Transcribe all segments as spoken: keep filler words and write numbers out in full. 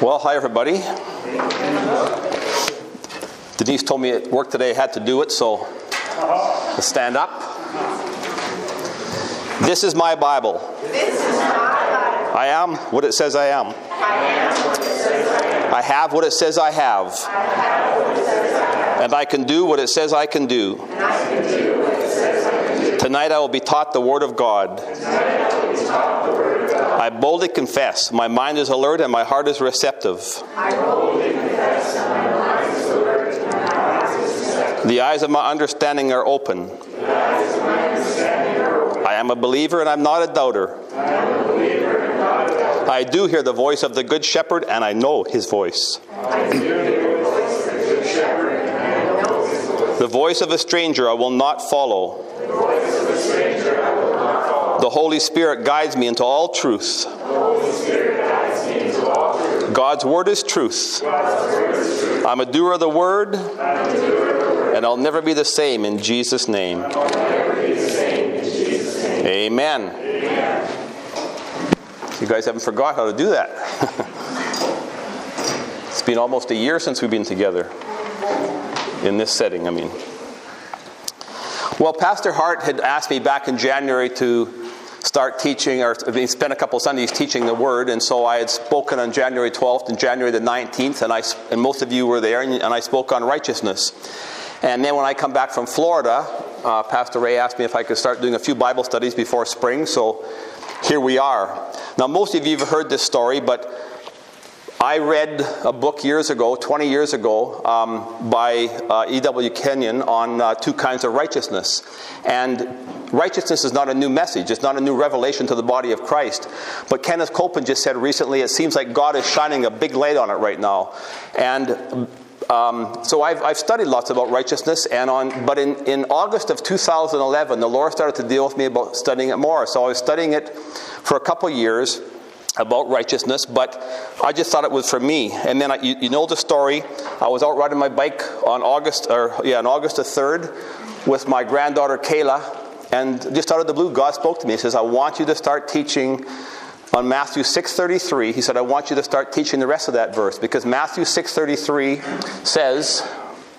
Well, hi everybody. Denise told me at work today I had to do it, so let's stand up. This is my Bible. This is my Bible. I am what it says I am. I am what it says I am. I have what it says I have. I have what it says I have. And I can do what it says I can do. And I can do what it says I can do. Tonight I will be taught the Word of God. Tonight I will be taught the Word of God. I boldly confess, my mind is alert and my heart is receptive. I boldly confess that my mind is alert and my heart is receptive. The eyes of my understanding are open. The eyes of my understanding are open. I am a believer and I'm not a doubter. I am a believer and not a doubter. I do hear the voice of the Good Shepherd and I know His voice. I do hear the voice of the Good Shepherd and I know His voice. The voice of a stranger I will not follow. The voice of a stranger I will not follow. The Holy Spirit guides me into all truth. The Holy Spirit guides me into all truth. God's Word is truth. God's Word is truth. I'm a doer of the Word, I'm a doer of the Word. and I'll never be the same in Jesus' name. I'll never be the same in Jesus' name. Amen. Amen. You guys haven't forgot how to do that. It's been almost a year since we've been together. In this setting, I mean. Well, Pastor Hart had asked me back in January to start teaching, or spend a couple Sundays teaching the Word, and so I had spoken on January twelfth and January the nineteenth, and I and most of you were there, and, and I spoke on righteousness. And then when I come back from Florida, uh, Pastor Ray asked me if I could start doing a few Bible studies before spring, so here we are. Now, most of you have heard this story, but I read a book years ago, twenty years ago, um, by uh, E W Kenyon on uh, two kinds of righteousness. And righteousness is not a new message. It's not a new revelation to the body of Christ. But Kenneth Copeland just said recently, it seems like God is shining a big light on it right now. And um, so I've, I've studied lots about righteousness. And on, but in, in August of two thousand eleven, the Lord started to deal with me about studying it more. So I was studying it for a couple years about righteousness, but I just thought it was for me. And then I, you, you know the story. I was out riding my bike on August, or yeah, on August the third, with my granddaughter Kayla, and just out of the blue, God spoke to me. He says, "I want you to start teaching on Matthew six thirty-three." He said, "I want you to start teaching the rest of that verse because Matthew six thirty-three says."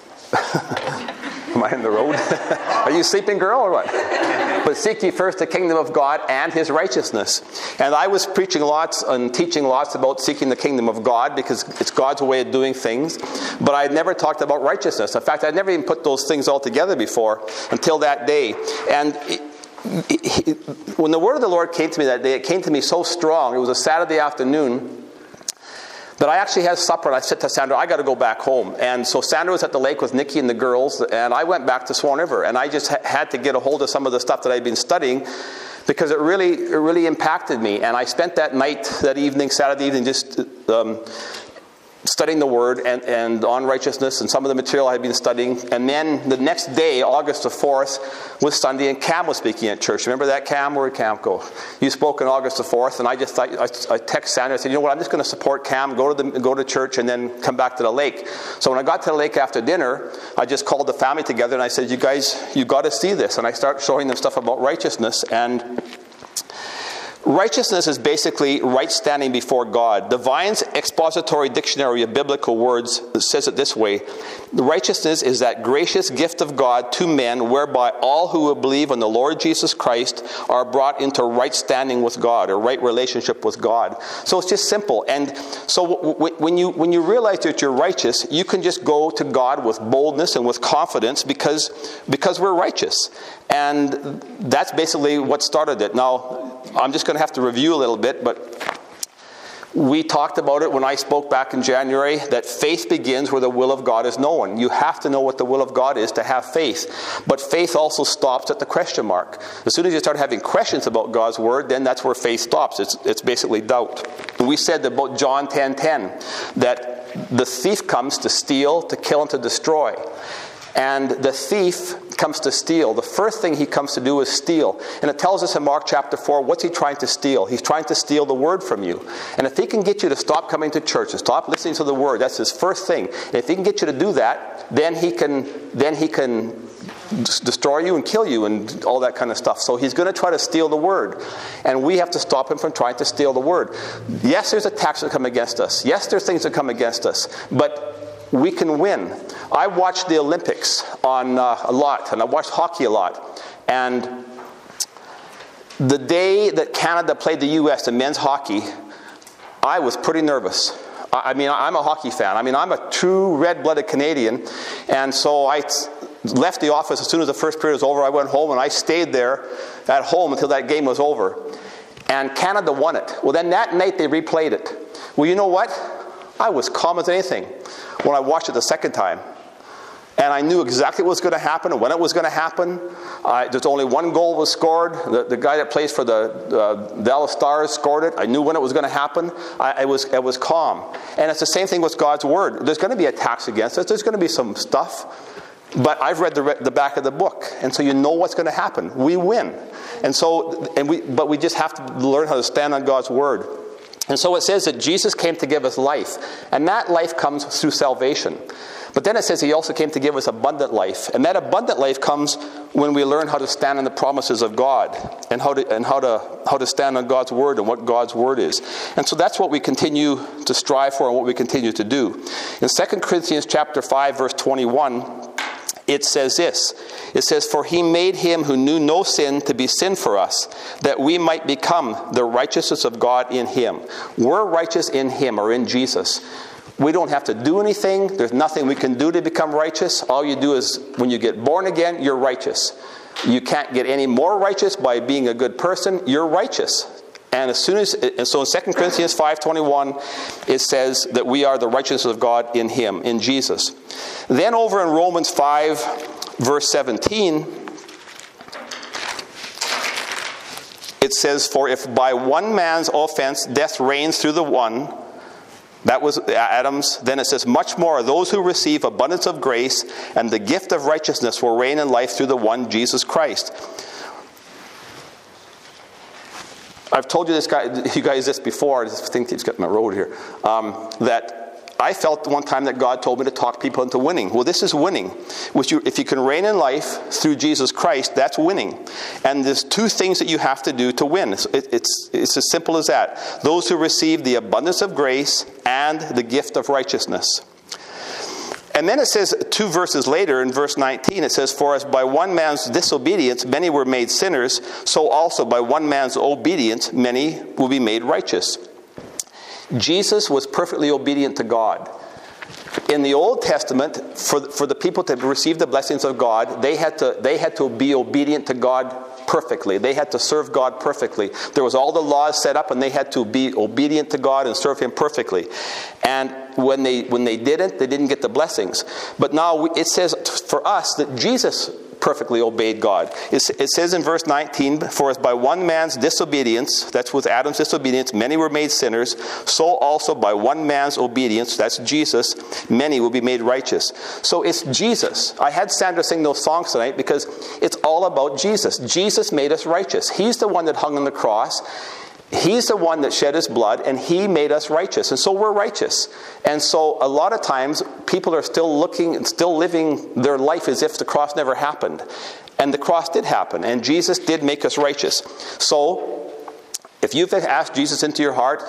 Am I in the road? Are you sleeping, girl, or what? "But seek ye first the kingdom of God and His righteousness." And I was preaching lots and teaching lots about seeking the kingdom of God because it's God's way of doing things. But I had never talked about righteousness. In fact, I'd never even put those things all together before until that day. And it, it, it, when the word of the Lord came to me that day, it came to me so strong. It was a Saturday afternoon that I actually had supper, and I said to Sandra, I got to go back home. And so Sandra was at the lake with Nikki and the girls, and I went back to Swan River. And I just ha- had to get a hold of some of the stuff that I'd been studying because it really it really impacted me. And I spent that night, that evening, Saturday evening, just um, studying the Word and, and on righteousness and some of the material I had been studying. And then the next day, August the fourth, was Sunday, and Cam was speaking at church. Remember that, Cam? Where did Cam go? You spoke on August the fourth, and I just thought, I, I texted Sandra, I said, you know what, I'm just going to support Cam, go to the, go to church, and then come back to the lake. So when I got to the lake after dinner, I just called the family together, and I said, you guys, you got to see this. And I started showing them stuff about righteousness, and righteousness is basically right standing before God. The Vine's Expository Dictionary of Biblical Words says it this way: righteousness is that gracious gift of God to men whereby all who will believe on the Lord Jesus Christ are brought into right standing with God, or right relationship with God. So it's just simple. And so when you when you realize that you're righteous, you can just go to God with boldness and with confidence because because we're righteous. And that's basically what started it. Now, I'm just going to have to review a little bit, but we talked about it when I spoke back in January, that faith begins where the will of God is known. You have to know what the will of God is to have faith. But faith also stops at the question mark. As soon as you start having questions about God's Word, then that's where faith stops. It's, it's basically doubt. And we said about John ten ten, that the thief comes to steal, to kill, and to destroy. And the thief comes to steal. The first thing he comes to do is steal. And it tells us in Mark chapter four, what's he trying to steal? He's trying to steal the word from you. And if he can get you to stop coming to church and stop listening to the word, that's his first thing. And if he can get you to do that, then he can then he can destroy you and kill you and all that kind of stuff. So he's going to try to steal the word. And we have to stop him from trying to steal the word. Yes, there's attacks that come against us. Yes, there's things that come against us. But we can win. I watched the Olympics on uh, a lot, and I watched hockey a lot. And the day that Canada played the U S in men's hockey, I was pretty nervous. I mean, I'm a hockey fan. I mean, I'm a true red-blooded Canadian. And so I left the office as soon as the first period was over. I went home, and I stayed there at home until that game was over. And Canada won it. Well, then that night they replayed it. Well, you know what? I was calm as anything when I watched it the second time. And I knew exactly what was going to happen and when it was going to happen. Uh, there's only one goal was scored. The, the guy that plays for the uh, Dallas Stars scored it. I knew when it was going to happen. I, I was I was calm. And it's the same thing with God's Word. There's going to be attacks against us. There's going to be some stuff. But I've read the, the back of the book. And so you know what's going to happen. We win. And so, and we, but we just have to learn how to stand on God's Word. And so it says that Jesus came to give us life. And that life comes through salvation. But then it says he also came to give us abundant life. And that abundant life comes when we learn how to stand on the promises of God. And how to and how to how to stand on God's Word and what God's Word is. And so that's what we continue to strive for and what we continue to do. In Second Corinthians chapter five, verse twenty-one, it says this. It says, "For he made him who knew no sin to be sin for us, that we might become the righteousness of God in him." We're righteous in him, or in Jesus. We don't have to do anything. There's nothing we can do to become righteous. All you do is, when you get born again, you're righteous. You can't get any more righteous by being a good person. You're righteous. And as soon as, and so in Second Corinthians five twenty-one, it says that we are the righteousness of God in him, in Jesus. Then over in Romans five, verse seventeen, it says, "For if by one man's offense death reigns through the one," that was Adam's, then it says, "much more those who receive abundance of grace and the gift of righteousness will reign in life through the one, Jesus Christ." I've told you this guy, you guys this before. This thing keeps getting my road here. Um, that I felt one time that God told me to talk people into winning. Well, this is winning. Which you, if you can reign in life through Jesus Christ, that's winning. And there's two things that you have to do to win. It's, it, it's, it's as simple as that. Those who receive the abundance of grace and the gift of righteousness. And then it says, two verses later, in verse nineteen, it says, "For as by one man's disobedience many were made sinners, so also by one man's obedience many will be made righteous." Jesus was perfectly obedient to God. In the Old Testament, for, for the people to receive the blessings of God, they had to they had to be obedient to God perfectly. They had to serve God perfectly. There was all the laws set up, and they had to be obedient to God and serve him perfectly. And when they when they didn't, they didn't get the blessings. But now it says for us that Jesus perfectly obeyed God. It says in verse nineteen, "For as by one man's disobedience," that's with Adam's disobedience, "many were made sinners, so also by one man's obedience," that's Jesus, "many will be made righteous." So it's Jesus. I had Sandra sing those songs tonight because it's all about Jesus. Jesus made us righteous. He's the one that hung on the cross. He's the one that shed his blood, and he made us righteous. And so we're righteous. And so a lot of times, people are still looking, still living their life as if the cross never happened. And the cross did happen, and Jesus did make us righteous. So, if you've asked Jesus into your heart,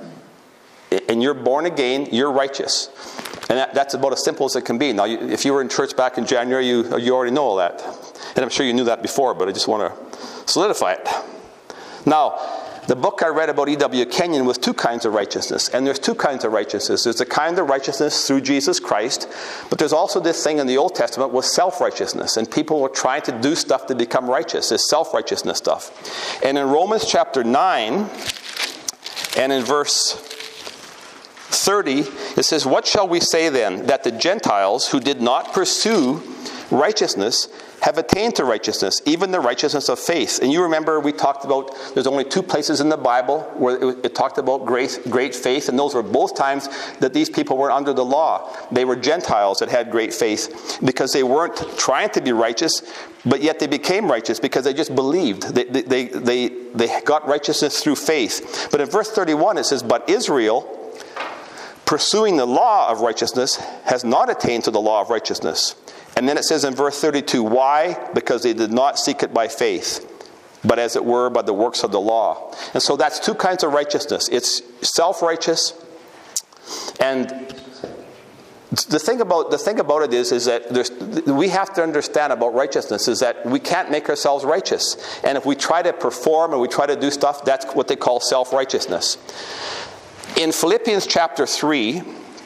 and you're born again, you're righteous. And that, that's about as simple as it can be. Now, you, if you were in church back in January, you, you already know all that. And I'm sure you knew that before, but I just want to solidify it. Now, the book I read about E W Kenyon was two kinds of righteousness. And there's two kinds of righteousness. There's the kind of righteousness through Jesus Christ. But there's also this thing in the Old Testament was self-righteousness. And people were trying to do stuff to become righteous. This self-righteousness stuff. And in Romans chapter nine, and in verse thirty, it says, "What shall we say then? That the Gentiles who did not pursue righteousness have attained to righteousness, even the righteousness of faith. And you remember we talked about, there's only two places in the Bible where it, it talked about great, great faith, and those were both times that these people were under the law. They were Gentiles that had great faith because they weren't trying to be righteous, but yet they became righteous because they just believed. They, they, they, they got righteousness through faith. But in verse thirty-one it says, but Israel, pursuing the law of righteousness, has not attained to the law of righteousness. And then it says in verse thirty-two, why? Because they did not seek it by faith, but as it were by the works of the law. And so that's two kinds of righteousness. It's self-righteous, and the thing about the thing about it is, is that there's, we have to understand about righteousness is that we can't make ourselves righteous. And if we try to perform and we try to do stuff, that's what they call self-righteousness. In Philippians chapter three,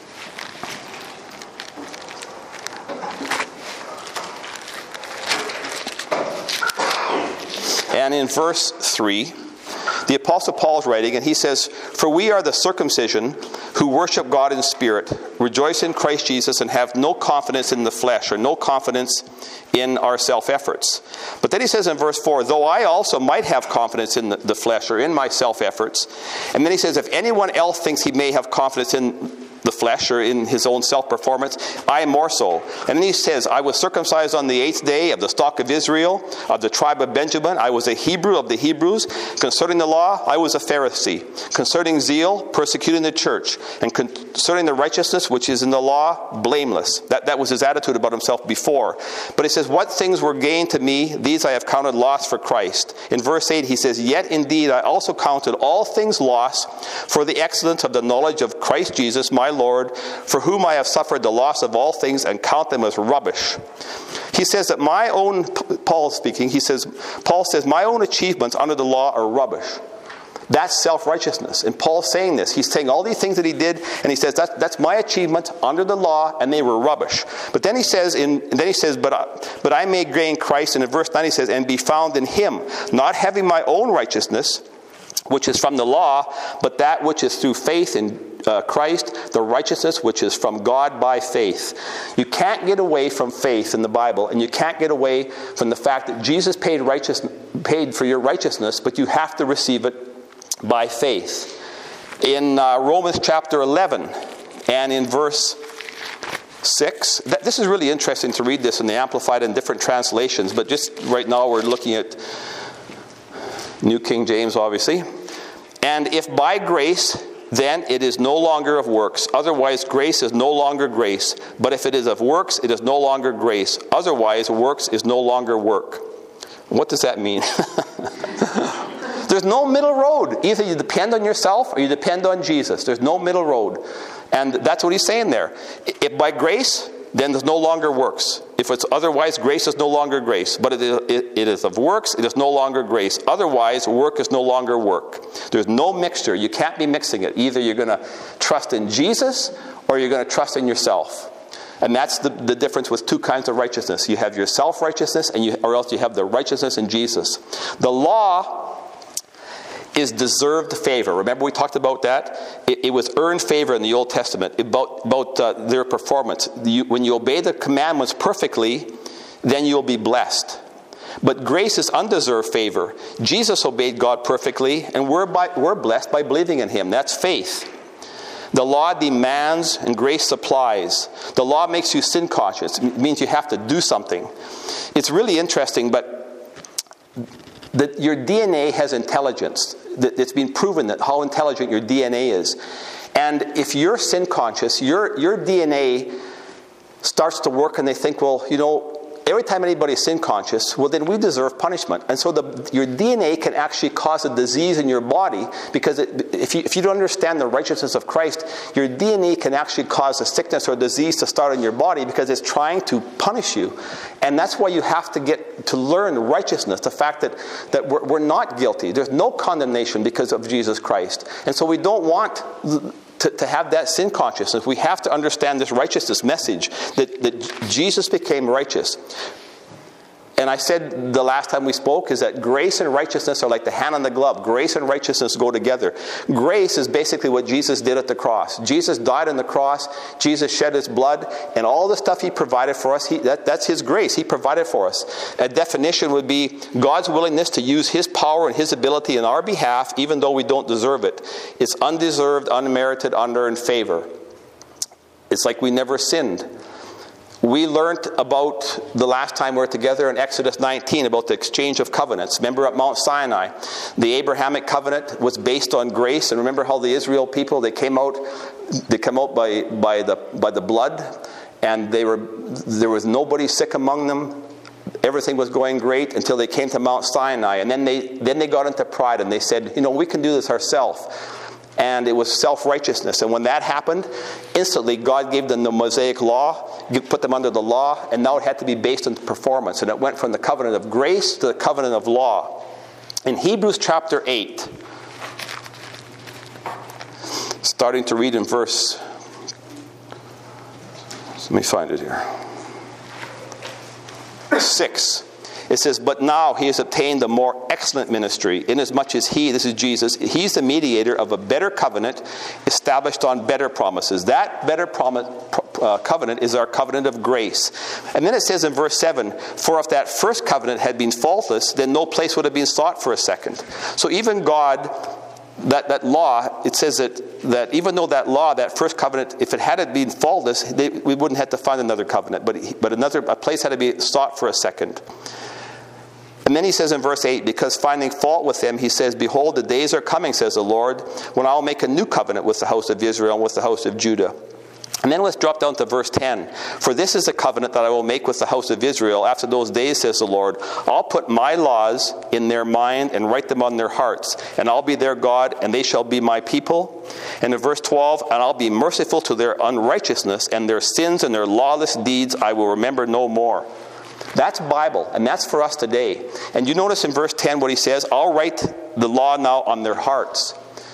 and in verse three, the Apostle Paul is writing, and he says, for we are the circumcision who worship God in spirit, rejoice in Christ Jesus, and have no confidence in the flesh, or no confidence in our self-efforts. But then he says in verse four, though I also might have confidence in the, the flesh, or in my self-efforts. And then he says, if anyone else thinks he may have confidence in the flesh or in his own self-performance, I more so. And then he says, I was circumcised on the eighth day of the stock of Israel, of the tribe of Benjamin. I was a Hebrew of the Hebrews. Concerning the law, I was a Pharisee. Concerning zeal, persecuting the church. And concerning the righteousness which is in the law, blameless. That, that was his attitude about himself before. But he says, what things were gained to me, these I have counted loss for Christ. In verse eight he says, yet indeed I also counted all things loss for the excellence of the knowledge of Christ Jesus, my Lord, for whom I have suffered the loss of all things and count them as rubbish. He says that my own, Paul speaking, he says, Paul says, my own achievements under the law are rubbish. That's self-righteousness. And Paul's saying this. He's saying all these things that he did, and he says, that, that's my achievement under the law, and they were rubbish. But then he says, in, and then he says, but, I, but I may gain Christ, and in verse nine he says, and be found in him, not having my own righteousness, which is from the law, but that which is through faith in uh, Christ, the righteousness which is from God by faith. You can't get away from faith in the Bible, and you can't get away from the fact that Jesus paid righteous, paid for your righteousness, but you have to receive it by faith. In uh, Romans chapter eleven and in verse six, th- this is really interesting to read this in the Amplified and different translations, but just right now we're looking at New King James, obviously. And if by grace, then it is no longer of works. Otherwise, grace is no longer grace. But if it is of works, it is no longer grace. Otherwise, works is no longer work. What does that mean? There's no middle road. Either you depend on yourself or you depend on Jesus. There's no middle road. And that's what he's saying there. If by grace, then there's no longer works. If it's otherwise, grace is no longer grace. But it is, it, it is of works, it is no longer grace. Otherwise, work is no longer work. There's no mixture. You can't be mixing it. Either you're going to trust in Jesus or you're going to trust in yourself. And that's the, the difference with two kinds of righteousness. You have your self-righteousness, and you, or else you have the righteousness in Jesus. The law is deserved favor. Remember we talked about that? It, it was earned favor in the Old Testament about, about uh, their performance. You, when you obey the commandments perfectly, then you'll be blessed. But grace is undeserved favor. Jesus obeyed God perfectly, and we're, by, we're blessed by believing in him. That's faith. The law demands and grace supplies. The law makes you sin conscious. It means you have to do something. It's really interesting, but that your D N A has intelligence. It's been proven that how intelligent your D N A is. And if you're sin conscious, your, your D N A starts to work and they think, well, you know, every time anybody's sin conscious, well, then we deserve punishment. And so the, your D N A can actually cause a disease in your body because it, if, you, if you don't understand the righteousness of Christ, your D N A can actually cause a sickness or a disease to start in your body because it's trying to punish you. And that's why you have to get to learn righteousness, the fact that, that we're, we're not guilty. There's no condemnation because of Jesus Christ. And so we don't want To, to have that sin consciousness. We have to understand this righteousness message that, that Jesus became righteous. And I said the last time we spoke is that grace and righteousness are like the hand and the glove. Grace and righteousness go together. Grace is basically what Jesus did at the cross. Jesus died on the cross. Jesus shed his blood. And all the stuff he provided for us, he, that, that's his grace. He provided for us. A definition would be God's willingness to use his power and his ability in our behalf, even though we don't deserve it. It's undeserved, unmerited, unearned favor. It's like we never sinned. We learned about the last time we were together in Exodus nineteen about the exchange of covenants. Remember at Mount Sinai, the Abrahamic covenant was based on grace. And remember how the Israel people, they came out, they came out by, by the by the blood, and they were there was nobody sick among them. Everything was going great until they came to Mount Sinai, and then they then they got into pride and they said, you know, we can do this ourselves. And it was self-righteousness. And when that happened, instantly God gave them the Mosaic law, put them under the law, and now it had to be based on performance. And it went from the covenant of grace to the covenant of law. In Hebrews chapter eight, starting to read in verse, let me find it here, six. It says, but now he has obtained a more excellent ministry, inasmuch as he, this is Jesus, he's the mediator of a better covenant established on better promises. That better promise, uh, covenant is our covenant of grace. And then it says in verse seven, for if that first covenant had been faultless, then no place would have been sought for a second. So even God, that, that law, it says that, that even though that law, that first covenant, if it had been faultless, they, we wouldn't have to find another covenant. But, but another a place had to be sought for a second. And then he says in verse eight, because finding fault with them, he says, behold, the days are coming, says the Lord, when I will make a new covenant with the house of Israel and with the house of Judah. And then let's drop down to verse ten. For this is a covenant that I will make with the house of Israel after those days, says the Lord. I'll put my laws in their mind and write them on their hearts. And I'll be their God, and they shall be my people. And in verse twelve, and I'll be merciful to their unrighteousness, and their sins and their lawless deeds I will remember no more. That's Bible, and that's for us today. And you notice in verse ten what he says, I'll write the law now on their hearts.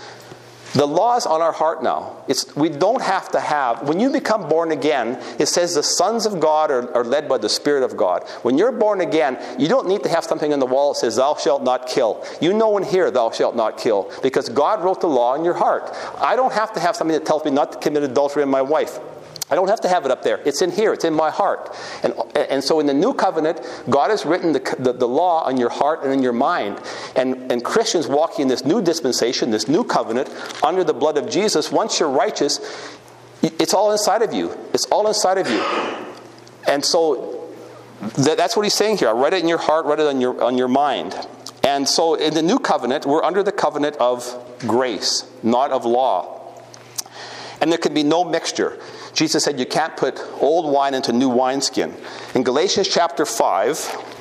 The law is on our heart now. It's, we don't have to have, when you become born again, it says the sons of God are, are led by the Spirit of God. When you're born again, you don't need to have something on the wall that says, thou shalt not kill. You know in here, thou shalt not kill, because God wrote the law in your heart. I don't have to have something that tells me not to commit adultery in my wife. I don't have to have it up there. It's in here. It's in my heart. And and so in the new covenant, God has written the, the, the law on your heart and in your mind. And, and Christians walking in this new dispensation, this new covenant, under the blood of Jesus, once you're righteous, it's all inside of you. It's all inside of you. And so th- that's what he's saying here. I write it in your heart, write it on your, on your mind. And so in the new covenant, we're under the covenant of grace, not of law. And there can be no mixture. Jesus said you can't put old wine into new wineskin. In Galatians chapter five,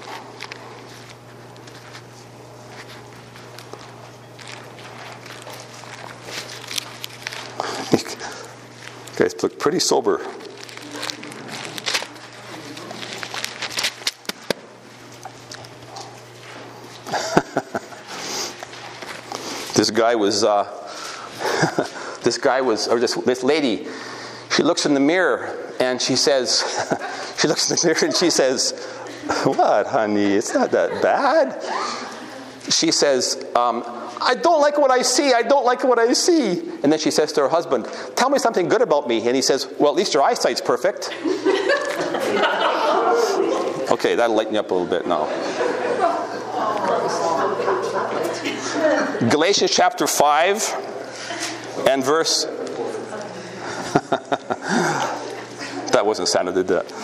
you guys look pretty sober. This guy was, uh, this guy was, or this, this lady, she looks in the mirror and she says, she looks in the mirror and she says, what, honey? It's not that bad. She says, um, I don't like what I see. I don't like what I see. And then she says to her husband, tell me something good about me. And he says, well, at least your eyesight's perfect. Okay, that'll lighten you up a little bit now. Galatians chapter five and verse... That wasn't sounded, did that?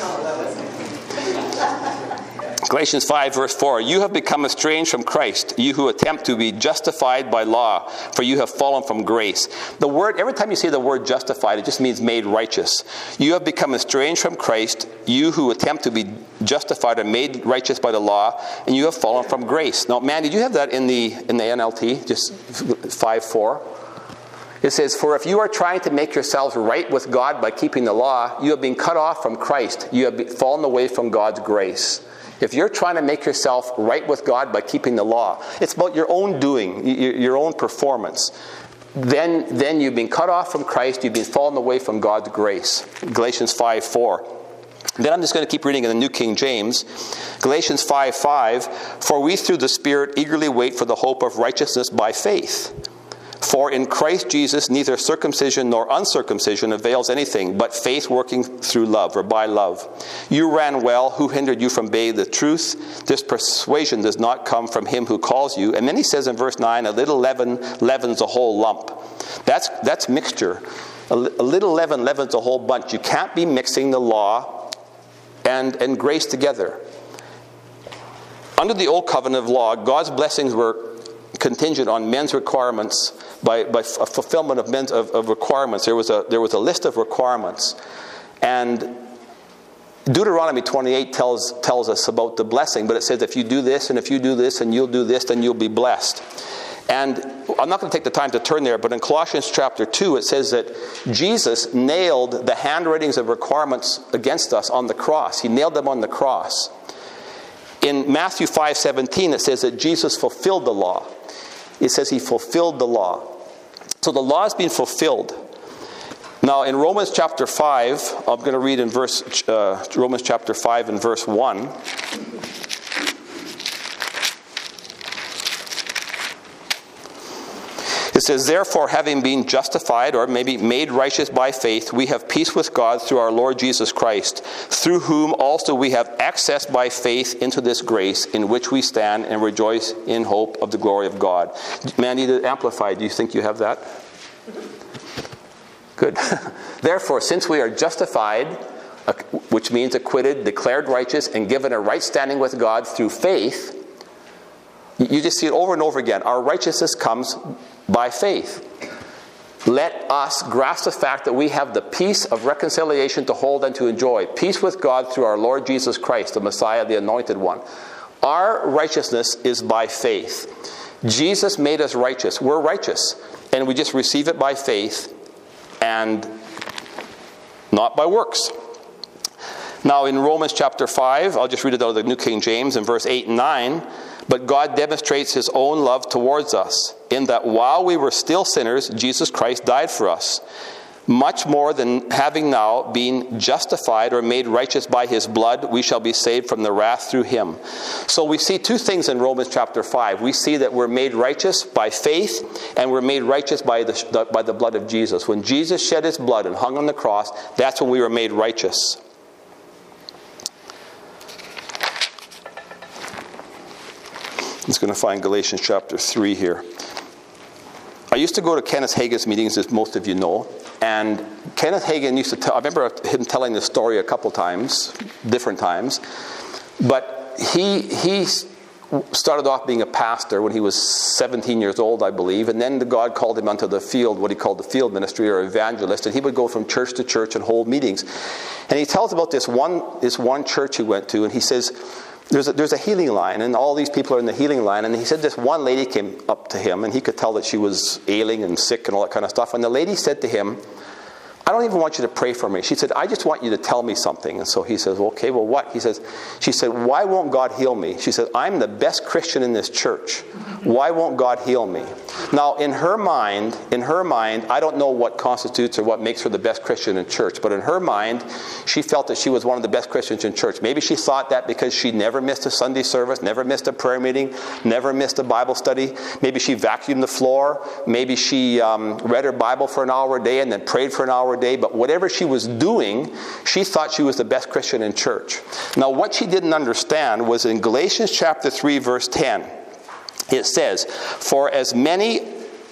Galatians five verse four, you have become estranged from Christ, you who attempt to be justified by law, for you have fallen from grace. The word, every time you see the word justified, it just means made righteous. You have become estranged from Christ, you who attempt to be justified and made righteous by the law, and you have fallen from grace. Now, man, did you have that in the in the N L T? Just five four. It says, for if you are trying to make yourselves right with God by keeping the law, you have been cut off from Christ. You have been, fallen away from God's grace. If you're trying to make yourself right with God by keeping the law, it's about your own doing, your, your own performance. Then, then you've been cut off from Christ. You've been fallen away from God's grace. Galatians five four. Then I'm just going to keep reading in the New King James. Galatians five five, for we through the Spirit eagerly wait for the hope of righteousness by faith. For in Christ Jesus neither circumcision nor uncircumcision avails anything, but faith working through love, or by love. You ran well. Who hindered you from obeying the truth? This persuasion does not come from him who calls you. And then he says in verse nine, a little leaven leavens a whole lump. That's, that's mixture. A, a little leaven leavens a whole bunch. You can't be mixing the law and, and grace together. Under the old covenant of law, God's blessings were contingent on men's requirements, by, by f- fulfillment of men's of, of requirements. There was a there was a list of requirements, and Deuteronomy twenty-eight tells tells us about the blessing. But it says if you do this and if you do this and you'll do this, then you'll be blessed. And I'm not going to take the time to turn there, but in Colossians chapter two, it says that Jesus nailed the handwritings of requirements against us on the cross. He nailed them on the cross. In Matthew five seventeen, it says that Jesus fulfilled the law. It says he fulfilled the law. So the law has been fulfilled. Now in Romans chapter five, I'm going to read in verse uh, Romans chapter five and verse one. It says, therefore, having been justified, or maybe made righteous by faith, we have peace with God through our Lord Jesus Christ, through whom also we have access by faith into this grace in which we stand and rejoice in hope of the glory of God. Mandy, the Amplified, do you think you have that? Good. Therefore, since we are justified, which means acquitted, declared righteous, and given a right standing with God through faith, you just see it over and over again. Our righteousness comes by faith. Let us grasp the fact that we have the peace of reconciliation to hold and to enjoy. Peace with God through our Lord Jesus Christ, the Messiah, the Anointed One. Our righteousness is by faith. Jesus made us righteous. We're righteous. And we just receive it by faith and not by works. Now in Romans chapter five, I'll just read it out of the New King James in verse eight and nine. But God demonstrates his own love towards us, in that while we were still sinners, Jesus Christ died for us. Much more than having now been justified or made righteous by his blood, we shall be saved from the wrath through him. So we see two things in Romans chapter five. We see that we're made righteous by faith, and we're made righteous by the, by the blood of Jesus. When Jesus shed his blood and hung on the cross, that's when we were made righteous. I'm just going to find Galatians chapter three here. I used to go to Kenneth Hagin's meetings, as most of you know. And Kenneth Hagin used to tell, I remember him telling this story a couple times, different times. But he he started off being a pastor when he was seventeen years old, I believe. And then God called him onto the field, what he called the field ministry or evangelist. And he would go from church to church and hold meetings. And he tells about this one, this one church he went to. And he says, There's a, there's a healing line, and all these people are in the healing line. And he said this one lady came up to him, and he could tell that she was ailing and sick and all that kind of stuff. And the lady said to him, I don't even want you to pray for me. She said, I just want you to tell me something. And so he says, okay, well, what? He says, she said, why won't God heal me? She said, I'm the best Christian in this church. Why won't God heal me? Now, in her mind, in her mind, I don't know what constitutes or what makes her the best Christian in church, but in her mind, she felt that she was one of the best Christians in church. Maybe she thought that because she never missed a Sunday service, never missed a prayer meeting, never missed a Bible study. Maybe she vacuumed the floor. Maybe she um, read her Bible for an hour a day and then prayed for an hour a day. But whatever she was doing, she thought she was the best Christian in church. Now, what she didn't understand was in Galatians chapter three, verse ten. It says, for as many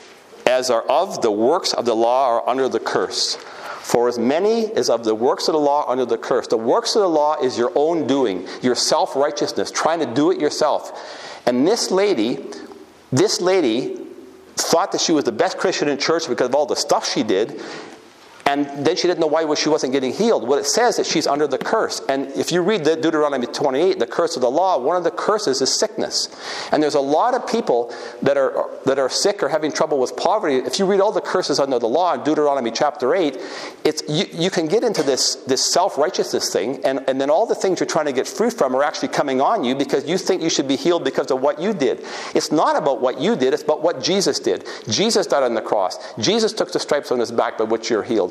as are of the works of the law are under the curse. For as many as of the works of the law are under the curse. The works of the law is your own doing, your self-righteousness, trying to do it yourself. And this lady, this lady thought that she was the best Christian in church because of all the stuff she did. And then she didn't know why she wasn't getting healed. Well, it says that she's under the curse. And if you read the Deuteronomy twenty-eight, the curse of the law, one of the curses is sickness. And there's a lot of people that are that are sick or having trouble with poverty. If you read all the curses under the law in Deuteronomy chapter eight, it's you, you can get into this, this self-righteousness thing, and, and then all the things you're trying to get free from are actually coming on you because you think you should be healed because of what you did. It's not about what you did, it's about what Jesus did. Jesus died on the cross. Jesus took the stripes on his back by which you're healed.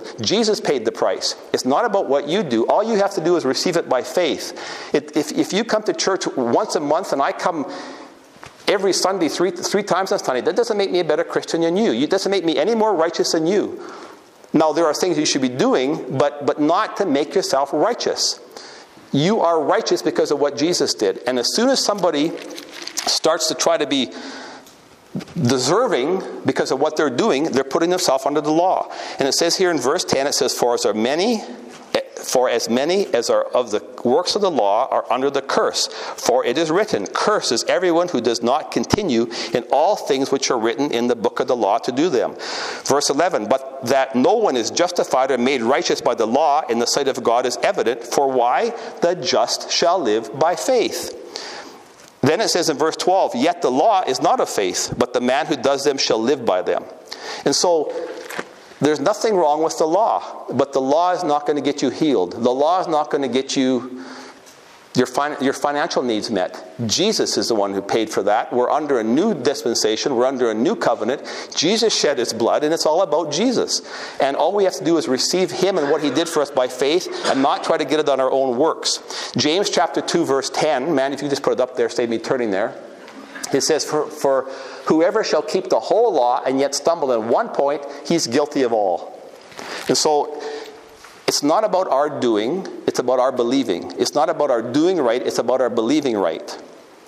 Jesus paid the price. It's not about what you do. All you have to do is receive it by faith. It, if, if you come to church once a month and I come every Sunday, three, three times on Sunday, that doesn't make me a better Christian than you. It doesn't make me any more righteous than you. Now, there are things you should be doing, but, but not to make yourself righteous. You are righteous because of what Jesus did. And as soon as somebody starts to try to be deserving because of what they're doing, they're putting themselves under the law. And it says here in verse ten, it says, For as are many... For as many as are of the works of the law are under the curse. For it is written, Cursed is everyone who does not continue in all things which are written in the book of the law to do them. Verse eleven, But that no one is justified or made righteous by the law in the sight of God is evident. For why? The just shall live by faith. Then it says in verse twelve, Yet the law is not of faith, but the man who does them shall live by them. And so, there's nothing wrong with the law, but the law is not going to get you healed. The law is not going to get you your, fin- your financial needs met. Jesus is the one who paid for that. We're under a new dispensation. We're under a new covenant. Jesus shed his blood, and it's all about Jesus. And all we have to do is receive him and what he did for us by faith and not try to get it on our own works. James chapter two, verse ten. Man, if you just put it up there, save me turning there. It says, for, for whoever shall keep the whole law and yet stumble in one point, he's guilty of all. And so, it's not about our doing, it's about our believing. It's not about our doing right, it's about our believing right.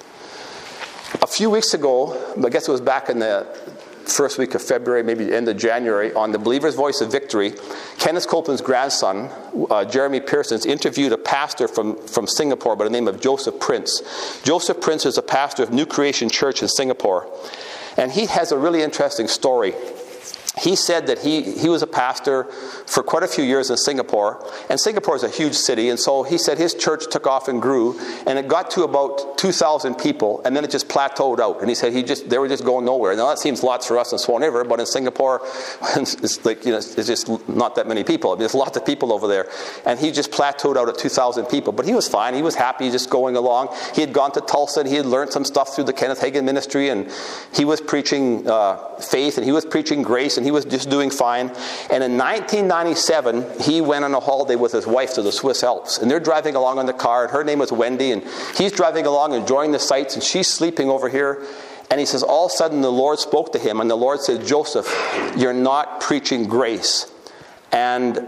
A few weeks ago, I guess it was back in the first week of February, maybe the end of January, on the Believer's Voice of Victory, Kenneth Copeland's grandson, uh, Jeremy Pearsons, interviewed a pastor from, from Singapore by the name of Joseph Prince. Joseph Prince is a pastor of New Creation Church in Singapore. And he has a really interesting story. He said that he, he was a pastor for quite a few years in Singapore. And Singapore is a huge city. And so he said his church took off and grew. And it got to about two thousand people. And then it just plateaued out. And he said he just they were just going nowhere. Now that seems lots for us in Swan River. But in Singapore, it's like, you know, it's just not that many people. I mean, there's lots of people over there. And he just plateaued out at two thousand people. But he was fine. He was happy just going along. He had gone to Tulsa. And he had learned some stuff through the Kenneth Hagin ministry. And he was preaching uh, faith. And he was preaching grace. And he was just doing fine. And in nineteen ninety-seven, he went on a holiday with his wife to the Swiss Alps. And they're driving along in the car, and her name was Wendy, and he's driving along enjoying the sights, and she's sleeping over here. And he says, all of a sudden the Lord spoke to him, and the Lord said, Joseph, you're not preaching grace. And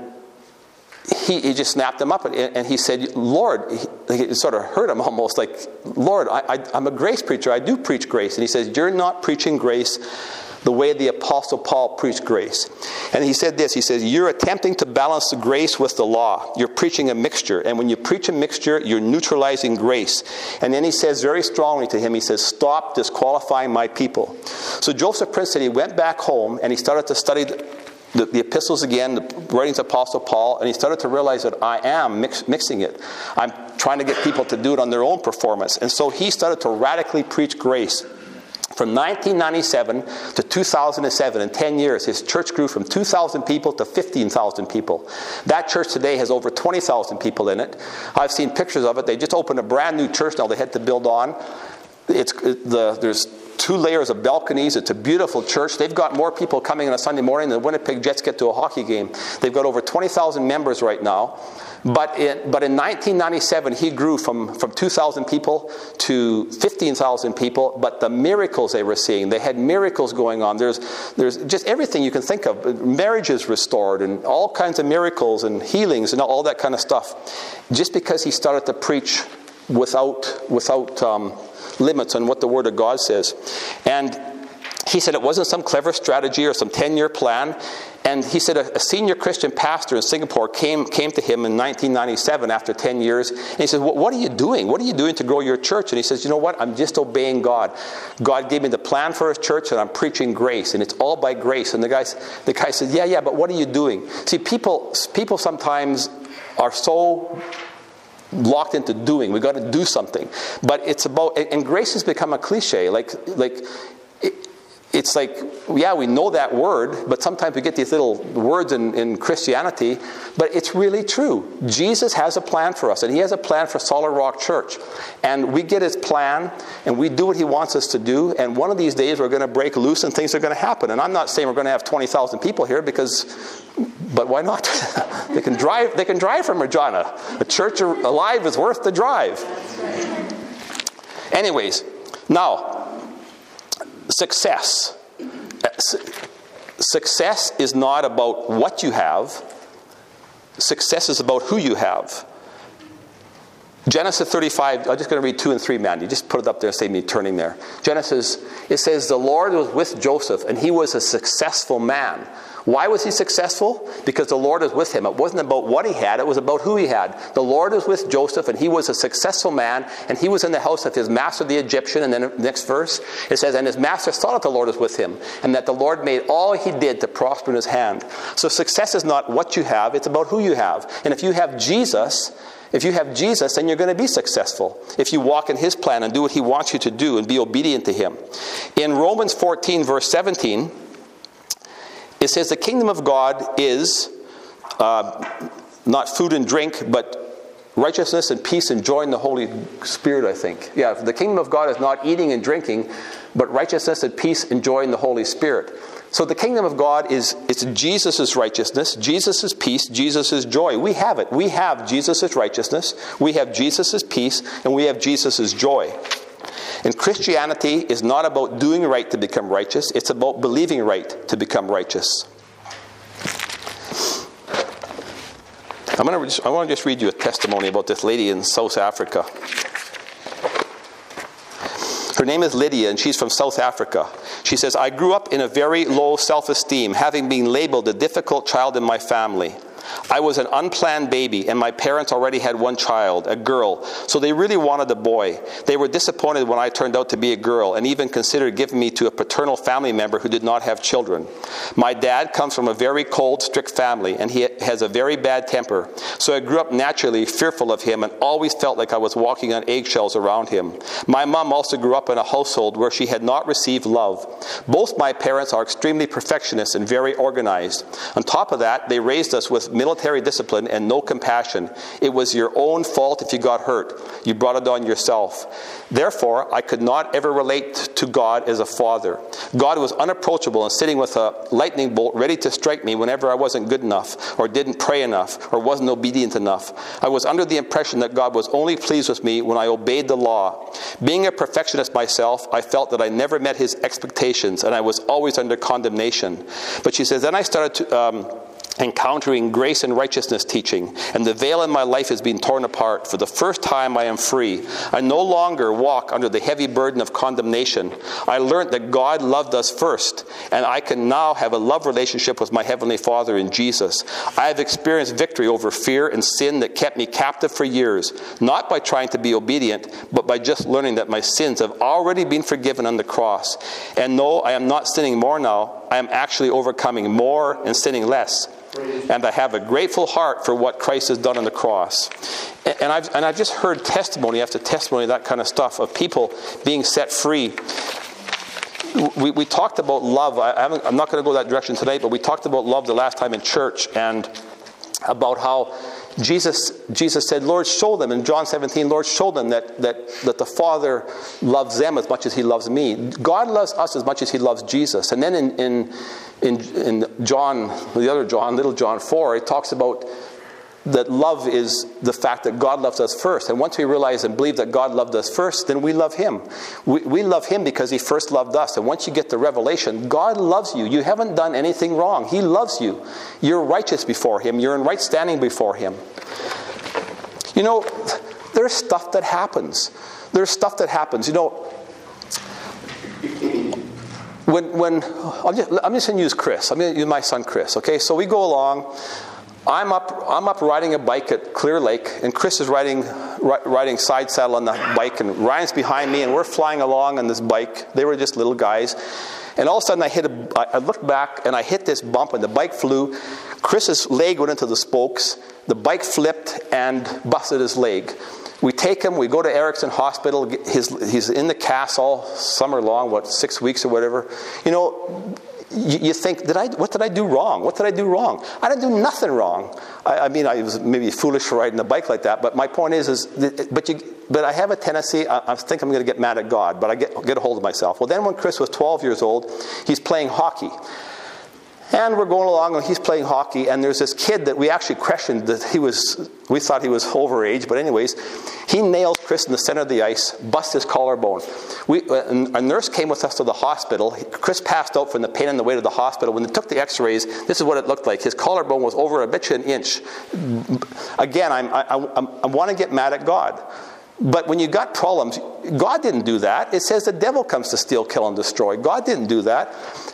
he, he just snapped him up, and, and he said, Lord, he, it sort of hurt him almost, like, Lord, I, I, I'm a grace preacher. I do preach grace. And he says, you're not preaching grace the way the Apostle Paul preached grace. And he said this, he says, you're attempting to balance the grace with the law. You're preaching a mixture. And when you preach a mixture, you're neutralizing grace. And then he says very strongly to him, he says, stop disqualifying my people. So Joseph Prince said he went back home and he started to study the, the, the epistles again, the writings of Apostle Paul, and he started to realize that I am mix, mixing it. I'm trying to get people to do it on their own performance. And so he started to radically preach grace. From nineteen ninety-seven to two thousand seven, in ten years, his church grew from two thousand people to fifteen thousand people. That church today has over twenty thousand people in it. I've seen pictures of it. They just opened a brand new church now they had to build on. It's the there's two layers of balconies. It's a beautiful church. They've got more people coming on a Sunday morning than the Winnipeg Jets get to a hockey game. They've got over twenty thousand members right now. But in, but in nineteen ninety-seven, he grew from, from two thousand people to fifteen thousand people. But the miracles they were seeing, they had miracles going on. There's, there's just everything you can think of. Marriages restored and all kinds of miracles and healings and all that kind of stuff. Just because he started to preach without, without um, limits on what the Word of God says. And he said it wasn't some clever strategy or some ten-year plan. And he said a, a senior Christian pastor in Singapore came came to him in nineteen ninety-seven after ten years. And he said, what are you doing? What are you doing to grow your church? And he says, you know what? I'm just obeying God. God gave me the plan for his church, and I'm preaching grace. And it's all by grace. And the guy, the guy said, yeah, yeah, but what are you doing? See, people, people sometimes are so locked into doing. We've got to do something. But it's about, and grace has become a cliche. Like, like, it, it's like, yeah, we know that word, but sometimes we get these little words in, in Christianity, but it's really true. Jesus has a plan for us, and he has a plan for Solid Rock Church. And we get his plan, and we do what he wants us to do, and one of these days we're going to break loose and things are going to happen. And I'm not saying we're going to have twenty thousand people here, because, but why not? they can drive They can drive from Regina. A church alive is worth the drive. Anyways, now, success. Success is not about what you have. Success is about who you have. Genesis thirty-five, I'm just going to read two and three, man. You just put it up there and save me turning there. Genesis, it says, the Lord was with Joseph, and he was a successful man. Why was he successful? Because the Lord was with him. It wasn't about what he had, it was about who he had. The Lord was with Joseph, and he was a successful man, and he was in the house of his master the Egyptian. And then the next verse, it says, and his master saw that the Lord was with him, and that the Lord made all he did to prosper in his hand. So success is not what you have, it's about who you have. And if you have Jesus, if you have Jesus, then you're going to be successful. If you walk in his plan and do what he wants you to do and be obedient to him. In Romans fourteen, verse seventeen, it says the kingdom of God is uh, not food and drink, but righteousness and peace and joy in the Holy Spirit, I think. Yeah, the kingdom of God is not eating and drinking, but righteousness and peace and joy in the Holy Spirit. So the kingdom of God is it's Jesus' righteousness, Jesus' peace, Jesus' joy. We have it. We have Jesus' righteousness, we have Jesus' peace, and we have Jesus' joy. And Christianity is not about doing right to become righteous. It's about believing right to become righteous. I'm going to just, I want to just read you a testimony about this lady in South Africa. Her name is Lydia, and she's from South Africa. She says, I grew up in a very low self-esteem, having been labeled a difficult child in my family. I was an unplanned baby, and my parents already had one child, a girl, so they really wanted a boy. They were disappointed when I turned out to be a girl, and even considered giving me to a paternal family member who did not have children. My dad comes from a very cold, strict family, and he has a very bad temper, so I grew up naturally fearful of him and always felt like I was walking on eggshells around him. My mom also grew up in a household where she had not received love. Both my parents are extremely perfectionist and very organized. On top of that, they raised us with military discipline and no compassion. It was your own fault if you got hurt. You brought it on yourself. Therefore, I could not ever relate to God as a father. God was unapproachable and sitting with a lightning bolt ready to strike me whenever I wasn't good enough, or didn't pray enough, or wasn't obedient enough. I was under the impression that God was only pleased with me when I obeyed the law. Being a perfectionist myself, I felt that I never met his expectations, and I was always under condemnation. But she says, then I started to... Um, encountering grace and righteousness teaching, and the veil in my life has been torn apart. For the first time I am free. I no longer walk under the heavy burden of condemnation. I learned that God loved us first, and I can now have a love relationship with my Heavenly Father in Jesus. I have experienced victory over fear and sin that kept me captive for years, not by trying to be obedient, but by just learning that my sins have already been forgiven on the cross. And no, I am not sinning more now. I am actually overcoming more and sinning less. And I have a grateful heart for what Christ has done on the cross. And I've, and I've just heard testimony after testimony, that kind of stuff, of people being set free. We, we talked about love. I haven't, I'm not going to go that direction tonight, but we talked about love the last time in church, and about how Jesus Jesus said, Lord, show them, in John seventeen, Lord, show them that, that, that the Father loves them as much as he loves me. God loves us as much as he loves Jesus. And then in in in, in John, the other John, little John four, it talks about that love is the fact that God loves us first. And once we realize and believe that God loved us first, then we love him. We, we love him because he first loved us. And once you get the revelation, God loves you. You haven't done anything wrong. He loves you. You're righteous before him. You're in right standing before him. You know, there's stuff that happens. There's stuff that happens. You know, when, when I'm just, I'm just going to use Chris. I'm going to use my son Chris. Okay, so we go along. I'm up. I'm up riding a bike at Clear Lake, and Chris is riding riding side saddle on the bike, and Ryan's behind me, and we're flying along on this bike. They were just little guys, and all of a sudden I hit a. I looked back and I hit this bump, and the bike flew. Chris's leg went into the spokes. The bike flipped and busted his leg. We take him, we go to Erickson Hospital. His, he's in the cast all summer long, what, six weeks or whatever. You know, you, you think, did I? What did I do wrong? What did I do wrong? I didn't do nothing wrong. I, I mean, I was maybe foolish for riding a bike like that, but my point is, is that, but you, but I have a tendency, I, I think I'm going to get mad at God, but I get, get a hold of myself. Well, then when Chris was twelve years old, he's playing hockey. And we're going along, and he's playing hockey, and there's this kid that we actually questioned that he was, we thought he was overage, but anyways, he nails Chris in the center of the ice, busts his collarbone. We, a nurse came with us to the hospital. Chris passed out from the pain on the way to the hospital. When they took the x-rays, this is what it looked like. His collarbone was over a bit an inch. Again, I'm, I, I, I want to get mad at God. But when you got problems, God didn't do that. It says the devil comes to steal, kill, and destroy. God didn't do that.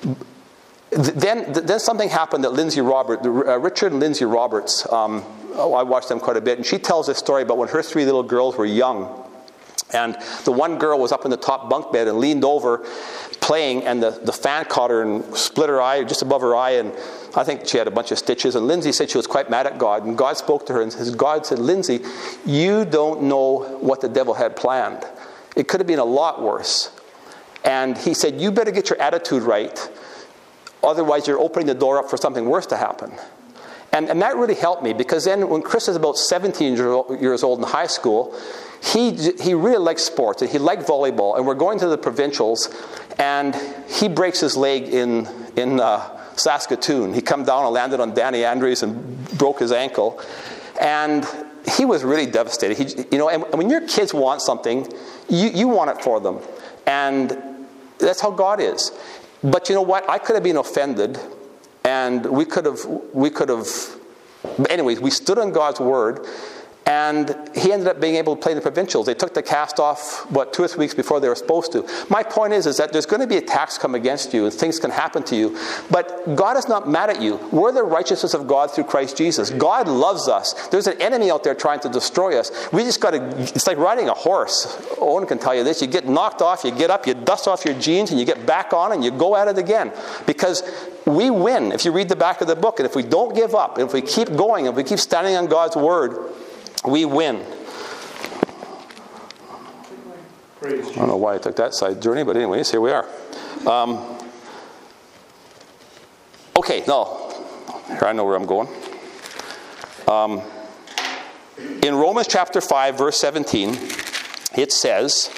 Then, then something happened that Lindsay Roberts, uh, Richard and Lindsay Roberts, um, oh, I watched them quite a bit, and she tells this story about when her three little girls were young. And the one girl was up in the top bunk bed and leaned over playing, and the, the fan caught her and split her eye, just above her eye, and I think she had a bunch of stitches. And Lindsay said she was quite mad at God, and God spoke to her, and says, God said, Lindsay, you don't know what the devil had planned. It could have been a lot worse. And he said, you better get your attitude right. Otherwise, you're opening the door up for something worse to happen. And, and that really helped me, because then when Chris is about seventeen years old in high school, he he really liked sports, and he liked volleyball. And we're going to the provincials, and he breaks his leg in, in uh, Saskatoon. He come down and landed on Danny Andrews and broke his ankle. And he was really devastated. He, you know, and when your kids want something, you, you want it for them. And that's how God is. But you know what? I could have been offended, and we could have, we could have, anyways, we stood on God's word, and he ended up being able to play in the provincials. They took the cast off, what, two or three weeks before they were supposed to. My point is, is that there's going to be attacks come against you, and things can happen to you. But God is not mad at you. We're the righteousness of God through Christ Jesus. God loves us. There's an enemy out there trying to destroy us. We just got to, it's like riding a horse. Owen can tell you this. You get knocked off, you get up, you dust off your jeans, and you get back on, and you go at it again. Because we win if you read the back of the book. And if we don't give up, if we keep going, if we keep standing on God's word, we win. I don't know why I took that side journey, but anyways, here we are. Um, okay, no. Here, I know where I'm going. Um, in Romans chapter five, verse seventeen, it says,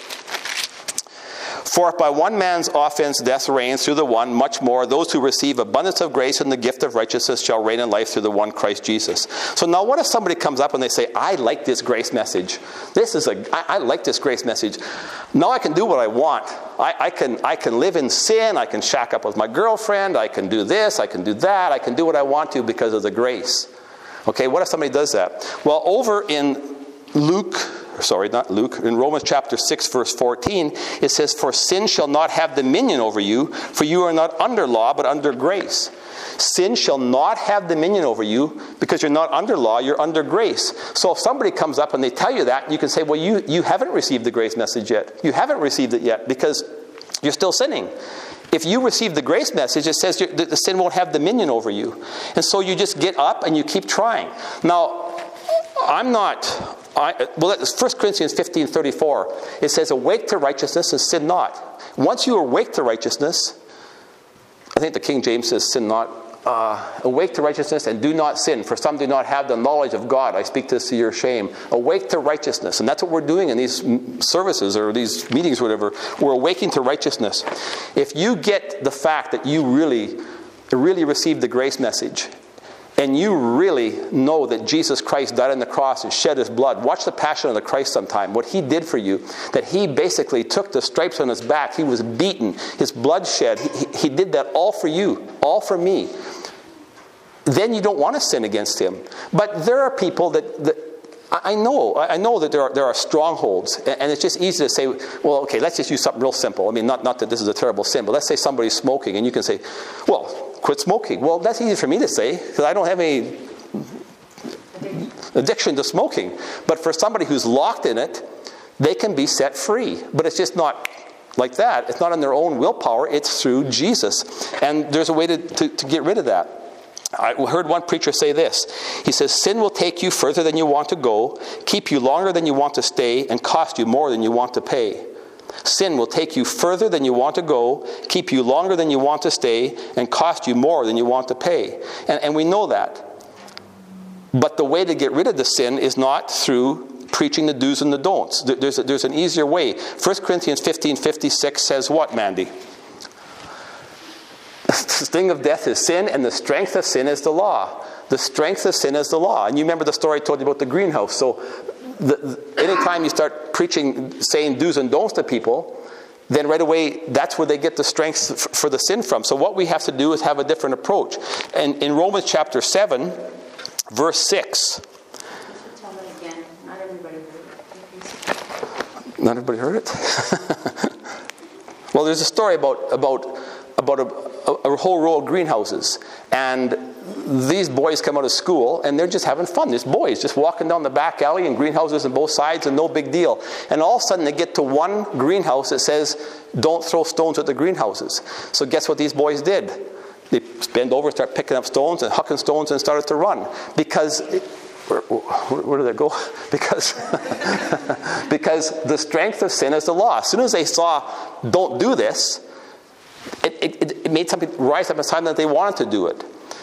for if by one man's offense death reigns through the one, much more those who receive abundance of grace and the gift of righteousness shall reign in life through the one Christ Jesus. So now what if somebody comes up and they say, I like this grace message. This is a, I, I like this grace message. Now I can do what I want. I, I can I can live in sin. I can shack up with my girlfriend. I can do this. I can do that. I can do what I want to because of the grace. Okay, what if somebody does that? Well, over in Luke... Sorry, not Luke. In Romans chapter six, verse fourteen, it says, for sin shall not have dominion over you, for you are not under law, but under grace. Sin shall not have dominion over you, because you're not under law, you're under grace. So if somebody comes up and they tell you that, you can say, well, you, you haven't received the grace message yet. You haven't received it yet, because you're still sinning. If you receive the grace message, it says the sin won't have dominion over you. And so you just get up and you keep trying. Now, I'm not... I, well, First Corinthians fifteen thirty-four, it says, awake to righteousness and sin not. Once you awake to righteousness, I think the King James says, sin not. Uh, awake to righteousness and do not sin, for some do not have the knowledge of God. I speak this to your shame. Awake to righteousness. And that's what we're doing in these services or these meetings or whatever. We're awaking to righteousness. If you get the fact that you really, really received the grace message, and you really know that Jesus Christ died on the cross and shed his blood, watch the Passion of the Christ sometime, what he did for you, that he basically took the stripes on his back, he was beaten, his blood shed, he, he did that all for you, all for me. Then you don't want to sin against him. But there are people that, that I know, I know that there are, there are strongholds, and it's just easy to say, well, okay, let's just use something real simple. I mean, not, not that this is a terrible sin, but let's say somebody's smoking, and you can say, well, quit smoking. Well, that's easy for me to say, because I don't have any addiction to smoking. But for somebody who's locked in it, they can be set free. But it's just not like that. It's not on their own willpower. It's through Jesus. And there's a way to, to, to get rid of that. I heard one preacher say this. He says, sin will take you further than you want to go, keep you longer than you want to stay, and cost you more than you want to pay. Sin will take you further than you want to go, keep you longer than you want to stay, and cost you more than you want to pay. And, and we know that. But the way to get rid of the sin is not through preaching the do's and the don'ts. There's, a, there's an easier way. First Corinthians fifteen fifty-six says what, Mandy? The sting of death is sin, and the strength of sin is the law. The strength of sin is the law. And you remember the story I told you about the greenhouse. So the, the, anytime you start preaching, saying do's and don'ts to people, then right away, that's where they get the strength f- for the sin from. So what we have to do is have a different approach. And in Romans chapter seven, verse six. Tell that again. Not everybody heard it. Not everybody heard it? Well, there's a story about about about a, a, a whole row of greenhouses, and these boys come out of school and they're just having fun. There's boys just walking down the back alley and greenhouses on both sides and no big deal. And all of a sudden they get to one greenhouse that says, "Don't throw stones at the greenhouses." So guess what these boys did? They bent over, start picking up stones and hucking stones and started to run. Because, it, where, where, where did that go? Because, because the strength of sin is the law. As soon as they saw, don't do this, it, it, it made something rise up inside them that they wanted to do it.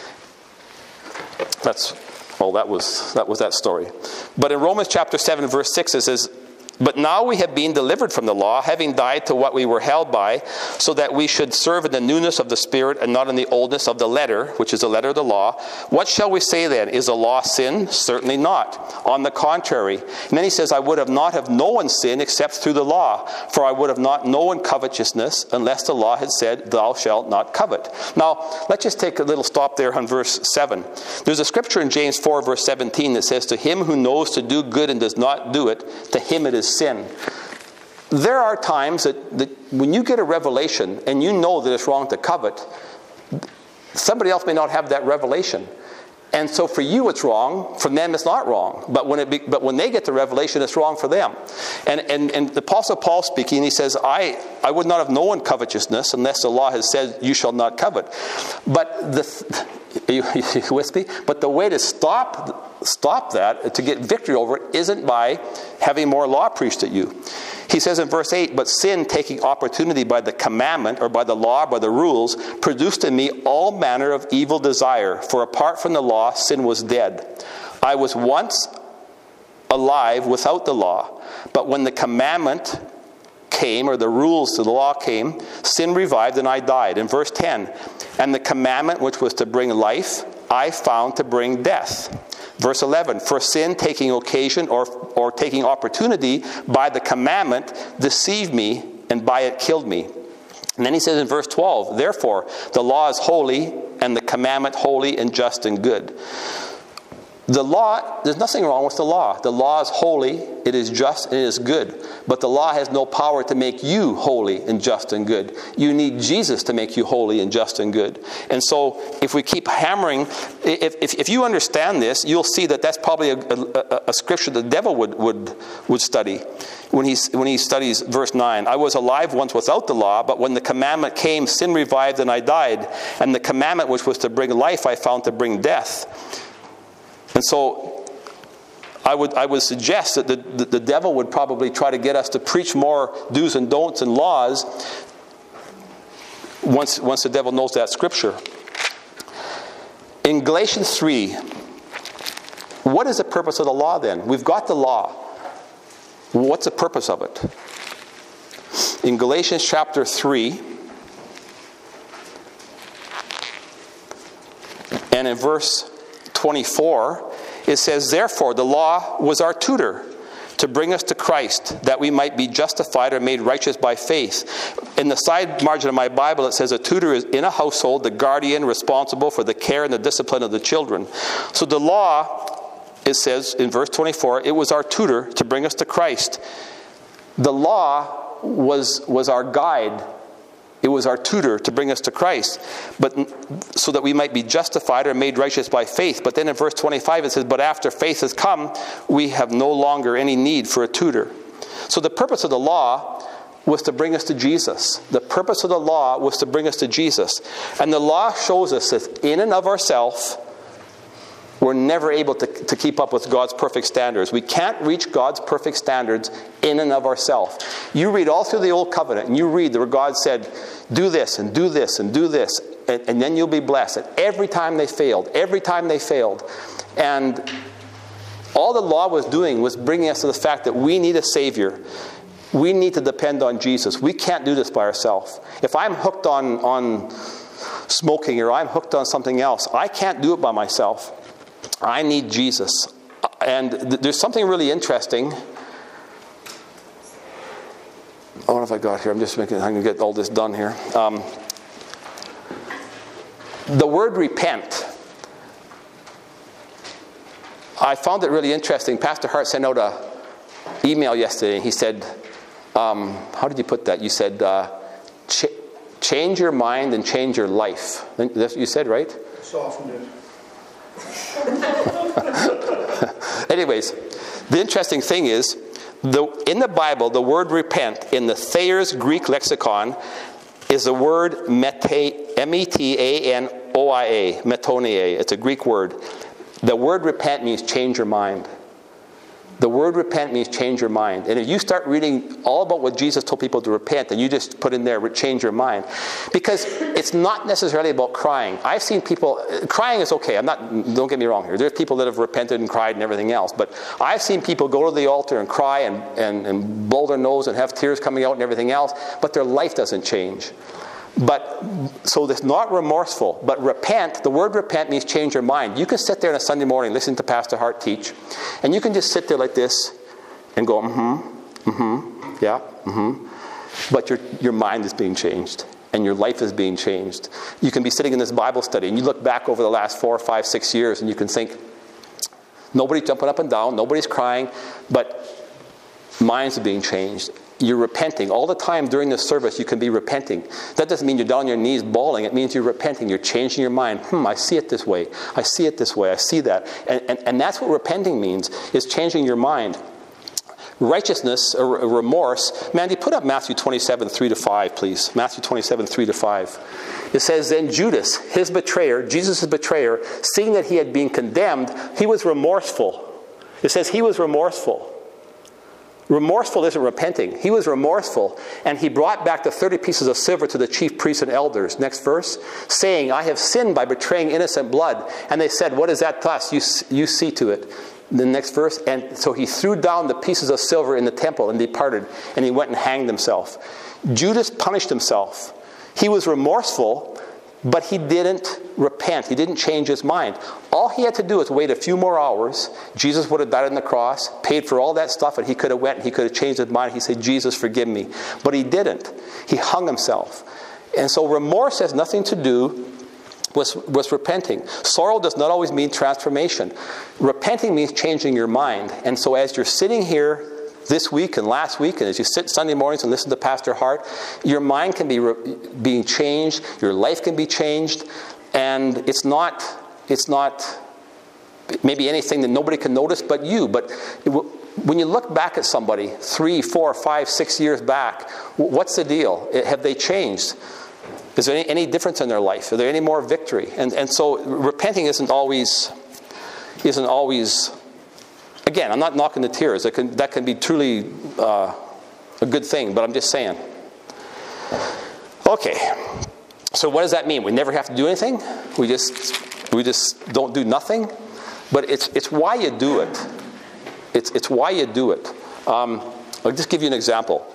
That's, well, that was, that was that story. But in Romans chapter seven, verse six, it says, "But now we have been delivered from the law, having died to what we were held by, so that we should serve in the newness of the Spirit and not in the oldness of the letter," which is the letter of the law. "What shall we say then? Is the law sin? Certainly not. On the contrary." And then he says, "I would have not have known sin except through the law, for I would have not known covetousness unless the law had said, 'Thou shalt not covet.'" Now, let's just take a little stop there on verse seven. There's a scripture in James four, verse seventeen that says, "To him who knows to do good and does not do it, to him it is sin." There are times that, that when you get a revelation and you know that it's wrong to covet, somebody else may not have that revelation. And so for you it's wrong, for them it's not wrong. But when it be, but when they get the revelation, it's wrong for them. And and, and the Apostle Paul speaking, he says, I, I would not have known covetousness unless the law has said, "You shall not covet." But the are you, are you with me? But the way to stop stop that, to get victory over it, isn't by having more law preached at you. He says in verse eight, "But sin, taking opportunity by the commandment, or by the law, by the rules, produced in me all manner of evil desire. For apart from the law, sin was dead. I was once alive without the law. But when the commandment came, or the rules to the law came, sin revived and I died." In verse ten, "And the commandment which was to bring life, I found to bring death." Verse eleven, "For sin, taking occasion or, or taking opportunity by the commandment, deceived me, and by it killed me." And then he says in verse twelve, "Therefore, the law is holy, and the commandment holy and just and good." The law, there's nothing wrong with the law. The law is holy, it is just, and it is good. But the law has no power to make you holy and just and good. You need Jesus to make you holy and just and good. And so if we keep hammering, if if, if you understand this, you'll see that that's probably a, a, a scripture the devil would, would, would study when he, when he studies verse nine. "I was alive once without the law, but when the commandment came, sin revived and I died. And the commandment which was to bring life, I found to bring death." And so I would I would suggest that the, the, the devil would probably try to get us to preach more do's and don'ts and laws once, once the devil knows that scripture. In Galatians three, what is the purpose of the law then? We've got the law. What's the purpose of it? In Galatians chapter three, and in verse twenty-four, it says, "Therefore the law was our tutor to bring us to Christ, that we might be justified or made righteous by faith." In the side margin of my Bible, it says a tutor is in a household, the guardian responsible for the care and the discipline of the children. So the law, it says in verse twenty-four, it was our tutor to bring us to Christ. The law was, was our guide. It was our tutor to bring us to Christ, but so that we might be justified or made righteous by faith. But then in verse twenty-five it says, "But after faith has come, we have no longer any need for a tutor." So the purpose of the law was to bring us to Jesus. The purpose of the law was to bring us to Jesus. And the law shows us that in and of ourselves, we're never able to, to keep up with God's perfect standards. We can't reach God's perfect standards in and of ourselves. You read all through the Old Covenant, and you read where God said, do this, and do this, and do this, and, and then you'll be blessed. And every time they failed, every time they failed. And all the law was doing was bringing us to the fact that we need a Savior. We need to depend on Jesus. We can't do this by ourselves. If I'm hooked on, on smoking, or I'm hooked on something else, I can't do it by myself. I need Jesus. And th- there's something really interesting. Oh, what have I got here? I'm just making, I'm going to get all this done here. Um, the word repent. I found it really interesting. Pastor Hart sent out an email yesterday. He said, um, how did you put that? You said, uh, ch- change your mind and change your life. That's what you said, right? Softened it. Anyways, the interesting thing is, the, in the Bible, the word repent, in the Thayer's Greek lexicon, is the word mete, M E T A N O I A, metonia. It's a Greek word. The word repent means change your mind. The word repent means change your mind. And if you start reading all about what Jesus told people to repent, and you just put in there, change your mind. Because it's not necessarily about crying. I've seen people, crying is okay. I'm not, don't get me wrong here. There's people that have repented and cried and everything else. But I've seen people go to the altar and cry and, and, and blow their nose and have tears coming out and everything else. But their life doesn't change. But, so it's not remorseful, but repent, the word repent means change your mind. You can sit there on a Sunday morning listening to Pastor Hart teach, and you can just sit there like this and go, mm-hmm, mm-hmm, yeah, mm-hmm. But your, your mind is being changed, and your life is being changed. You can be sitting in this Bible study, and you look back over the last four, five, six years, and you can think, nobody's jumping up and down, nobody's crying, but minds are being changed. You're repenting. All the time during the service, you can be repenting. That doesn't mean you're down on your knees bawling. It means you're repenting. You're changing your mind. Hmm, I see it this way. I see it this way. I see that. And, and, and that's what repenting means, is changing your mind. Righteousness, or remorse. Mandy, put up Matthew twenty-seven, three to five, please. Matthew twenty-seven, three to five. It says, then Judas, his betrayer, Jesus' betrayer, seeing that he had been condemned, he was remorseful. It says he was remorseful. Remorseful isn't repenting. He was remorseful, and he brought back the thirty pieces of silver to the chief priests and elders. Next verse. Saying, I have sinned by betraying innocent blood. And they said, what is that to us? You, you see to it. The next verse. And so he threw down the pieces of silver in the temple and departed, and he went and hanged himself. Judas punished himself. He was remorseful, but he didn't repent. He didn't change his mind. All he had to do was wait a few more hours. Jesus would have died on the cross, paid for all that stuff, and he could have went and he could have changed his mind. He said, Jesus, forgive me. But he didn't. He hung himself. And so remorse has nothing to do with, with repenting. Sorrow does not always mean transformation. Repenting means changing your mind. And so as you're sitting here this week and last week, and as you sit Sunday mornings and listen to Pastor Hart, your mind can be re- being changed, your life can be changed, and it's not, it's not maybe anything that nobody can notice but you. But it, when you look back at somebody three, four, five, six years back, what's the deal? Have they changed? Is there any, any difference in their life? Are there any more victory? And and so repenting isn't always isn't always. Again, I'm not knocking the tears. That can, that can be truly uh, a good thing, but I'm just saying. Okay, so what does that mean? We never have to do anything? We just we just don't do nothing? But it's it's why you do it. It's it's why you do it. Um, I'll just give you an example.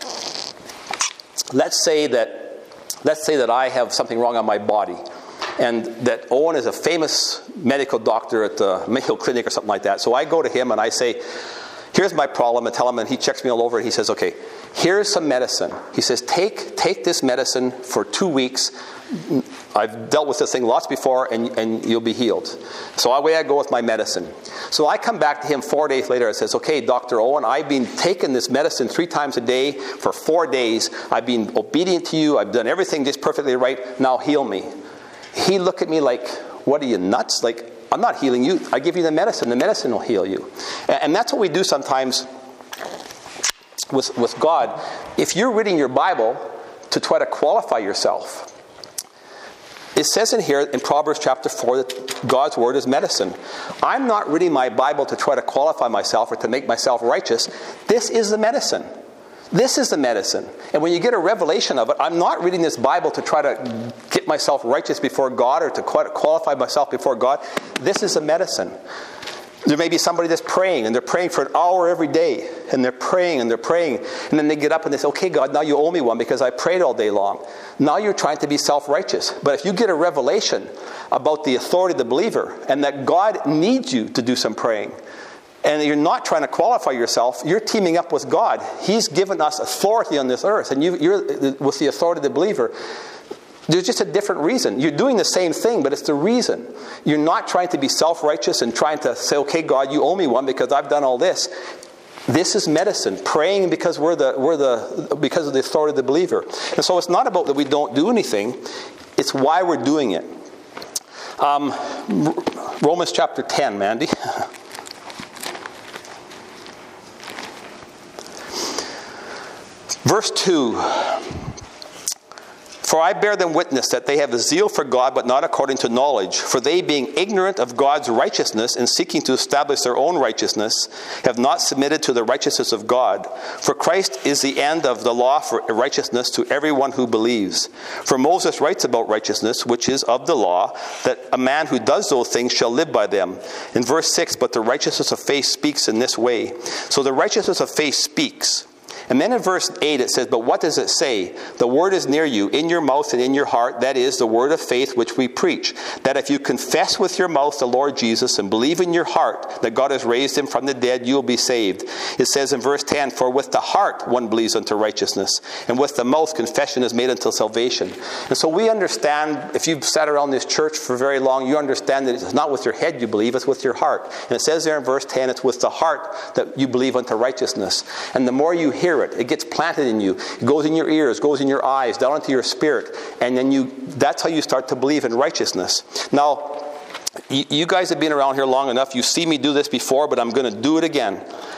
Let's say that let's say that I have something wrong on my body, and that Owen is a famous medical doctor at the Mayo Clinic or something like that. So I go to him and I say, here's my problem, and tell him, and he checks me all over and he says, okay, here's some medicine. He says, take take this medicine for two weeks. I've dealt with this thing lots before, and, and you'll be healed. So away I go with my medicine. So I come back to him four days later and says, okay, Doctor Owen, I've been taking this medicine three times a day for four days. I've been obedient to you. I've done everything just perfectly right. Now heal me. He looked at me like, what are you, nuts? Like, I'm not healing you. I give you the medicine. The medicine will heal you. And that's what we do sometimes with, with God, if you're reading your Bible to try to qualify yourself, it says in here in Proverbs chapter four that God's word is medicine. I'm not reading my Bible to try to qualify myself or to make myself righteous. This is the medicine. This is the medicine. And when you get a revelation of it, I'm not reading this Bible to try to get myself righteous before God or to qualify myself before God. This is the medicine. There may be somebody that's praying, and they're praying for an hour every day, and they're praying, and they're praying, and then they get up and they say, okay, God, now you owe me one because I prayed all day long. Now you're trying to be self-righteous. But if you get a revelation about the authority of the believer, and that God needs you to do some praying, and you're not trying to qualify yourself, you're teaming up with God. He's given us authority on this earth, and you, you're with the authority of the believer. There's just a different reason. You're doing the same thing, but it's the reason. You're not trying to be self-righteous and trying to say, okay, God, you owe me one because I've done all this. This is medicine. Praying because we're the we're the because of the authority of the believer. And so it's not about that we don't do anything. It's why we're doing it. Um, Romans chapter ten, Mandy. Verse two. For I bear them witness that they have a zeal for God, but not according to knowledge. For they, being ignorant of God's righteousness and seeking to establish their own righteousness, have not submitted to the righteousness of God. For Christ is the end of the law for righteousness to everyone who believes. For Moses writes about righteousness, which is of the law, that a man who does those things shall live by them. In verse six, but the righteousness of faith speaks in this way. So the righteousness of faith speaks. And then in verse eight it says, but what does it say? The word is near you, in your mouth and in your heart. That is the word of faith which we preach. That if you confess with your mouth the Lord Jesus and believe in your heart that God has raised him from the dead, you will be saved. It says in verse ten, for with the heart one believes unto righteousness, and with the mouth confession is made unto salvation. And so we understand, if you've sat around this church for very long, you understand that it's not with your head you believe, it's with your heart. And it says there in verse ten, it's with the heart that you believe unto righteousness. And the more you hear it, it gets planted in you. It goes in your ears, goes in your eyes, down into your spirit. And then you that's how you start to believe in righteousness. Now, you, you guys have been around here long enough. You've seen me do this before, but I'm going to do it again.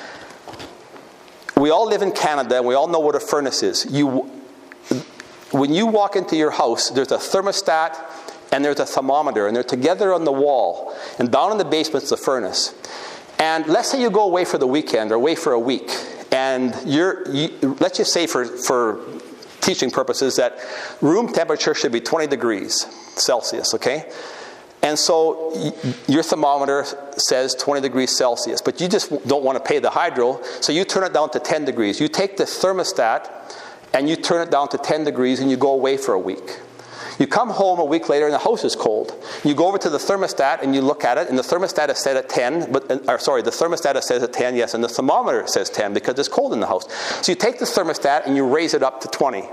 We all live in Canada, and we all know what a furnace is. You, when you walk into your house, there's a thermostat and there's a thermometer, and they're together on the wall. And down in the basement's the furnace. And let's say you go away for the weekend or away for a week. And you're, you, let's just say for, for teaching purposes that room temperature should be twenty degrees Celsius, okay? And so y- your thermometer says twenty degrees Celsius, but you just don't want to pay the hydro, so you turn it down to ten degrees. You take the thermostat and you turn it down to ten degrees and you go away for a week. You come home a week later and the house is cold. You go over to the thermostat and you look at it, and the thermostat is set at ten, but or sorry, the thermostat says at ten, yes, and the thermometer says ten because it's cold in the house. So you take the thermostat and you raise it up to twenty.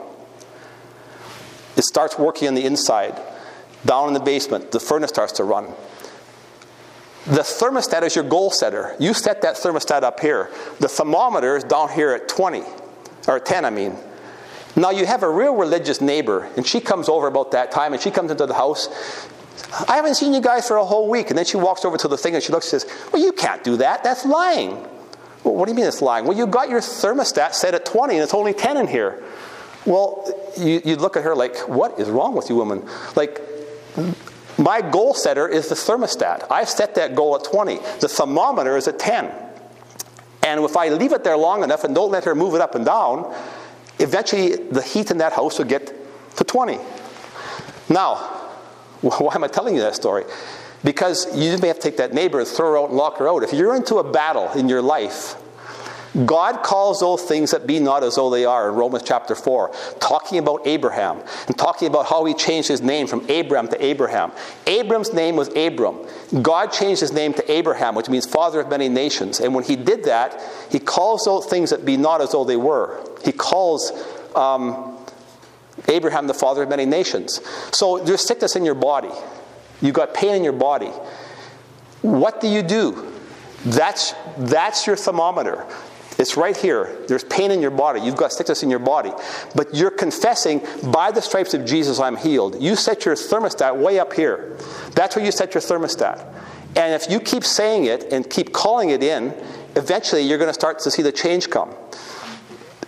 It starts working on the inside. Down in the basement, the furnace starts to run. The thermostat is your goal setter. You set that thermostat up here. The thermometer is down here at twenty, or ten, I mean. Now you have a real religious neighbor, and she comes over about that time, and she comes into the house. I haven't seen you guys for a whole week. And then she walks over to the thing and she looks and says, well, you can't do that. That's lying. Well, what do you mean it's lying? Well, you got your thermostat set at twenty and it's only ten in here. Well, you, you look at her like, what is wrong with you, woman? Like, my goal setter is the thermostat. I've set that goal at twenty. The thermometer is at ten. And if I leave it there long enough and don't let her move it up and down, eventually the heat in that house will get to twenty. Now, why am I telling you that story? Because you may have to take that neighbor and throw her out and lock her out. If you're into a battle in your life, God calls those things that be not as though they are in Romans chapter four, talking about Abraham and talking about how he changed his name from Abram to Abraham. Abram's name was Abram. God changed his name to Abraham, which means father of many nations. And when he did that, he calls those things that be not as though they were. He calls um, Abraham the father of many nations. So there's sickness in your body. You've got pain in your body. What do you do? That's, that's your thermometer. It's right here. There's pain in your body. You've got sickness in your body. But you're confessing, by the stripes of Jesus, I'm healed. You set your thermostat way up here. That's where you set your thermostat. And if you keep saying it and keep calling it in, eventually you're going to start to see the change come.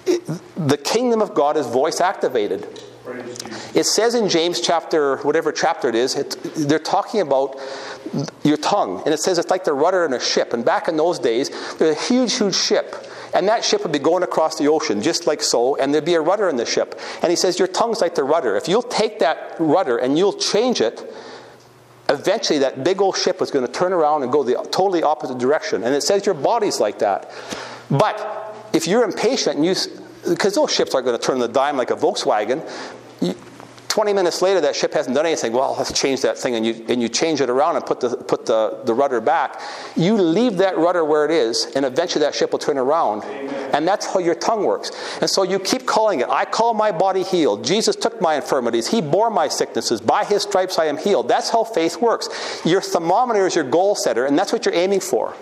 It, the kingdom of God is voice activated. It says in James chapter, whatever chapter it is, it, they're talking about your tongue. And it says it's like the rudder in a ship. And back in those days, there's a huge, huge ship. And that ship would be going across the ocean, just like so. And there'd be a rudder in the ship. And he says, your tongue's like the rudder. If you'll take that rudder and you'll change it, eventually that big old ship is going to turn around and go the totally opposite direction. And it says your body's like that. But if you're impatient and you... Because those ships aren't going to turn on the dime like a Volkswagen. You, twenty minutes later, that ship hasn't done anything. Well, let's change that thing. And you and you change it around and put the put the, the rudder back. You leave that rudder where it is, and eventually that ship will turn around. Amen. And that's how your tongue works. And so you keep calling it. I call my body healed. Jesus took my infirmities. He bore my sicknesses. By his stripes I am healed. That's how faith works. Your thermometer is your goal setter, and that's what you're aiming for.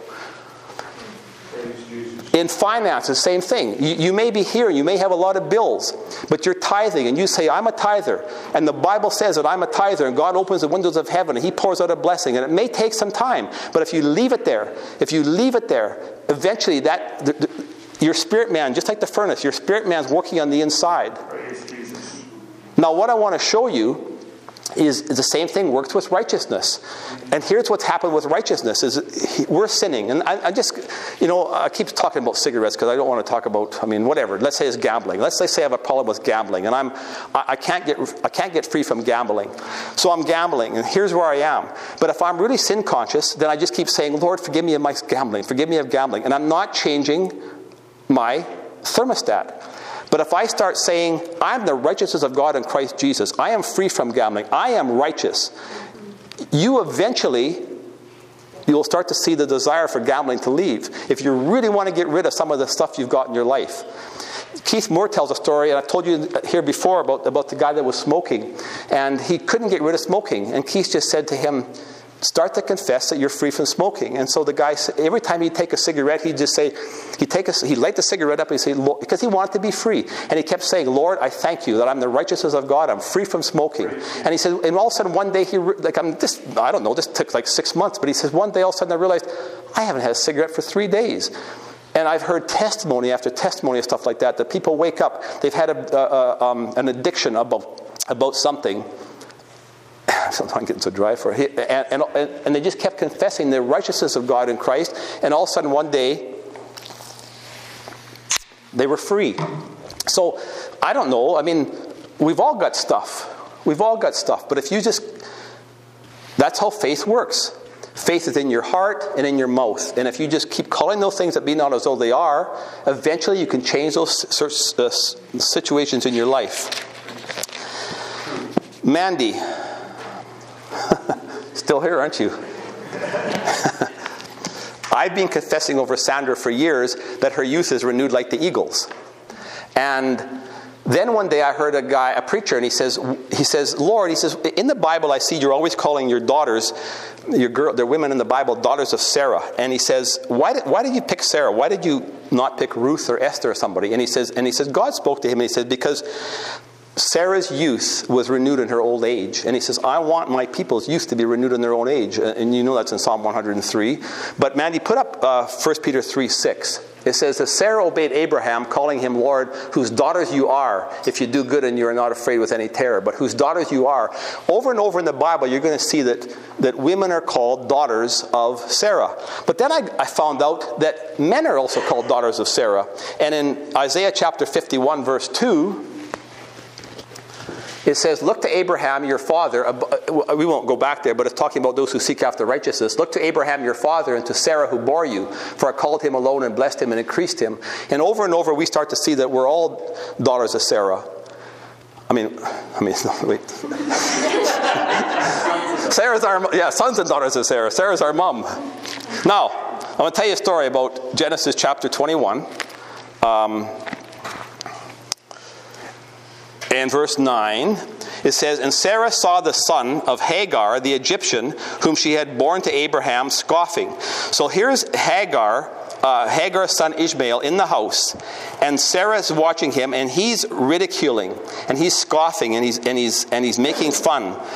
In finances, same thing. You, you may be here, you may have a lot of bills, but you're tithing, and you say, I'm a tither. And the Bible says that I'm a tither, and God opens the windows of heaven, and he pours out a blessing. And it may take some time, but if you leave it there, if you leave it there, eventually that the, the, your spirit man, just like the furnace, your spirit man's working on the inside. Now, what I want to show you is the same thing works with righteousness. And here's what's happened with righteousness is we're sinning. And I, I just, you know, I keep talking about cigarettes because I don't want to talk about, I mean, whatever. Let's say it's gambling. Let's say I have a problem with gambling and I'm, I, I can't get, I can't get free from gambling. So I'm gambling and here's where I am. But if I'm really sin conscious, then I just keep saying, Lord, forgive me of my gambling. Forgive me of gambling. And I'm not changing my thermostat. But if I start saying, I'm the righteousness of God in Christ Jesus, I am free from gambling, I am righteous, you eventually, you'll start to see the desire for gambling to leave. If you really want to get rid of some of the stuff you've got in your life. Keith Moore tells a story, and I told you here before about, about the guy that was smoking. And he couldn't get rid of smoking. And Keith just said to him, start to confess that you're free from smoking. And so the guy, every time he'd take a cigarette, he'd just say, he'd take a, he'd light the cigarette up and he'd say, because he wanted to be free. And he kept saying, Lord, I thank you that I'm the righteousness of God. I'm free from smoking. And he said, and all of a sudden one day he, like, I'm this, I don't know, this took like six months, but he says, one day all of a sudden I realized I haven't had a cigarette for three days. And I've heard testimony after testimony of stuff like that, that people wake up, they've had a, a, um, an addiction about, about something. Sometimes I'm getting so dry for it. And, and, and they just kept confessing the righteousness of God in Christ. And all of a sudden one day, they were free. So, I don't know. I mean, we've all got stuff. We've all got stuff. But if you just... That's how faith works. Faith is in your heart and in your mouth. And if you just keep calling those things that be not as though they are, eventually you can change those situations in your life. Mandy... Still here, aren't you? I've been confessing over Sandra for years that her youth is renewed like the eagles. And then one day I heard a guy, a preacher, and he says, he says, Lord, he says, in the Bible I see you're always calling your daughters, your girl, they're women in the Bible, daughters of Sarah. And he says, why did, why did you pick Sarah? Why did you not pick Ruth or Esther or somebody? And he says, and he says, God spoke to him and he said, because Sarah's youth was renewed in her old age. And he says, I want my people's youth to be renewed in their own age. And you know that's in Psalm one hundred three. But Mandy, put up uh, First Peter three six. It says that Sarah obeyed Abraham, calling him Lord, whose daughters you are, if you do good and you are not afraid with any terror. But whose daughters you are. Over and over in the Bible, you're going to see that, that women are called daughters of Sarah. But then I, I found out that men are also called daughters of Sarah. And in Isaiah chapter fifty-one, verse two... it says, look to Abraham, your father. We won't go back there, but it's talking about those who seek after righteousness. Look to Abraham, your father, and to Sarah, who bore you. For I called him alone and blessed him and increased him. And over and over, we start to see that we're all daughters of Sarah. I mean, I mean, wait. Sarah's our, yeah, sons and daughters of Sarah. Sarah's our mom. Now, I'm going to tell you a story about Genesis chapter twenty-one. Um... In verse nine, it says, and Sarah saw the son of Hagar, the Egyptian, whom she had borne to Abraham, scoffing. So here's Hagar, uh, Hagar's son Ishmael, in the house. And Sarah's watching him, and he's ridiculing, and he's scoffing, and he's, and he's, and he's making fun.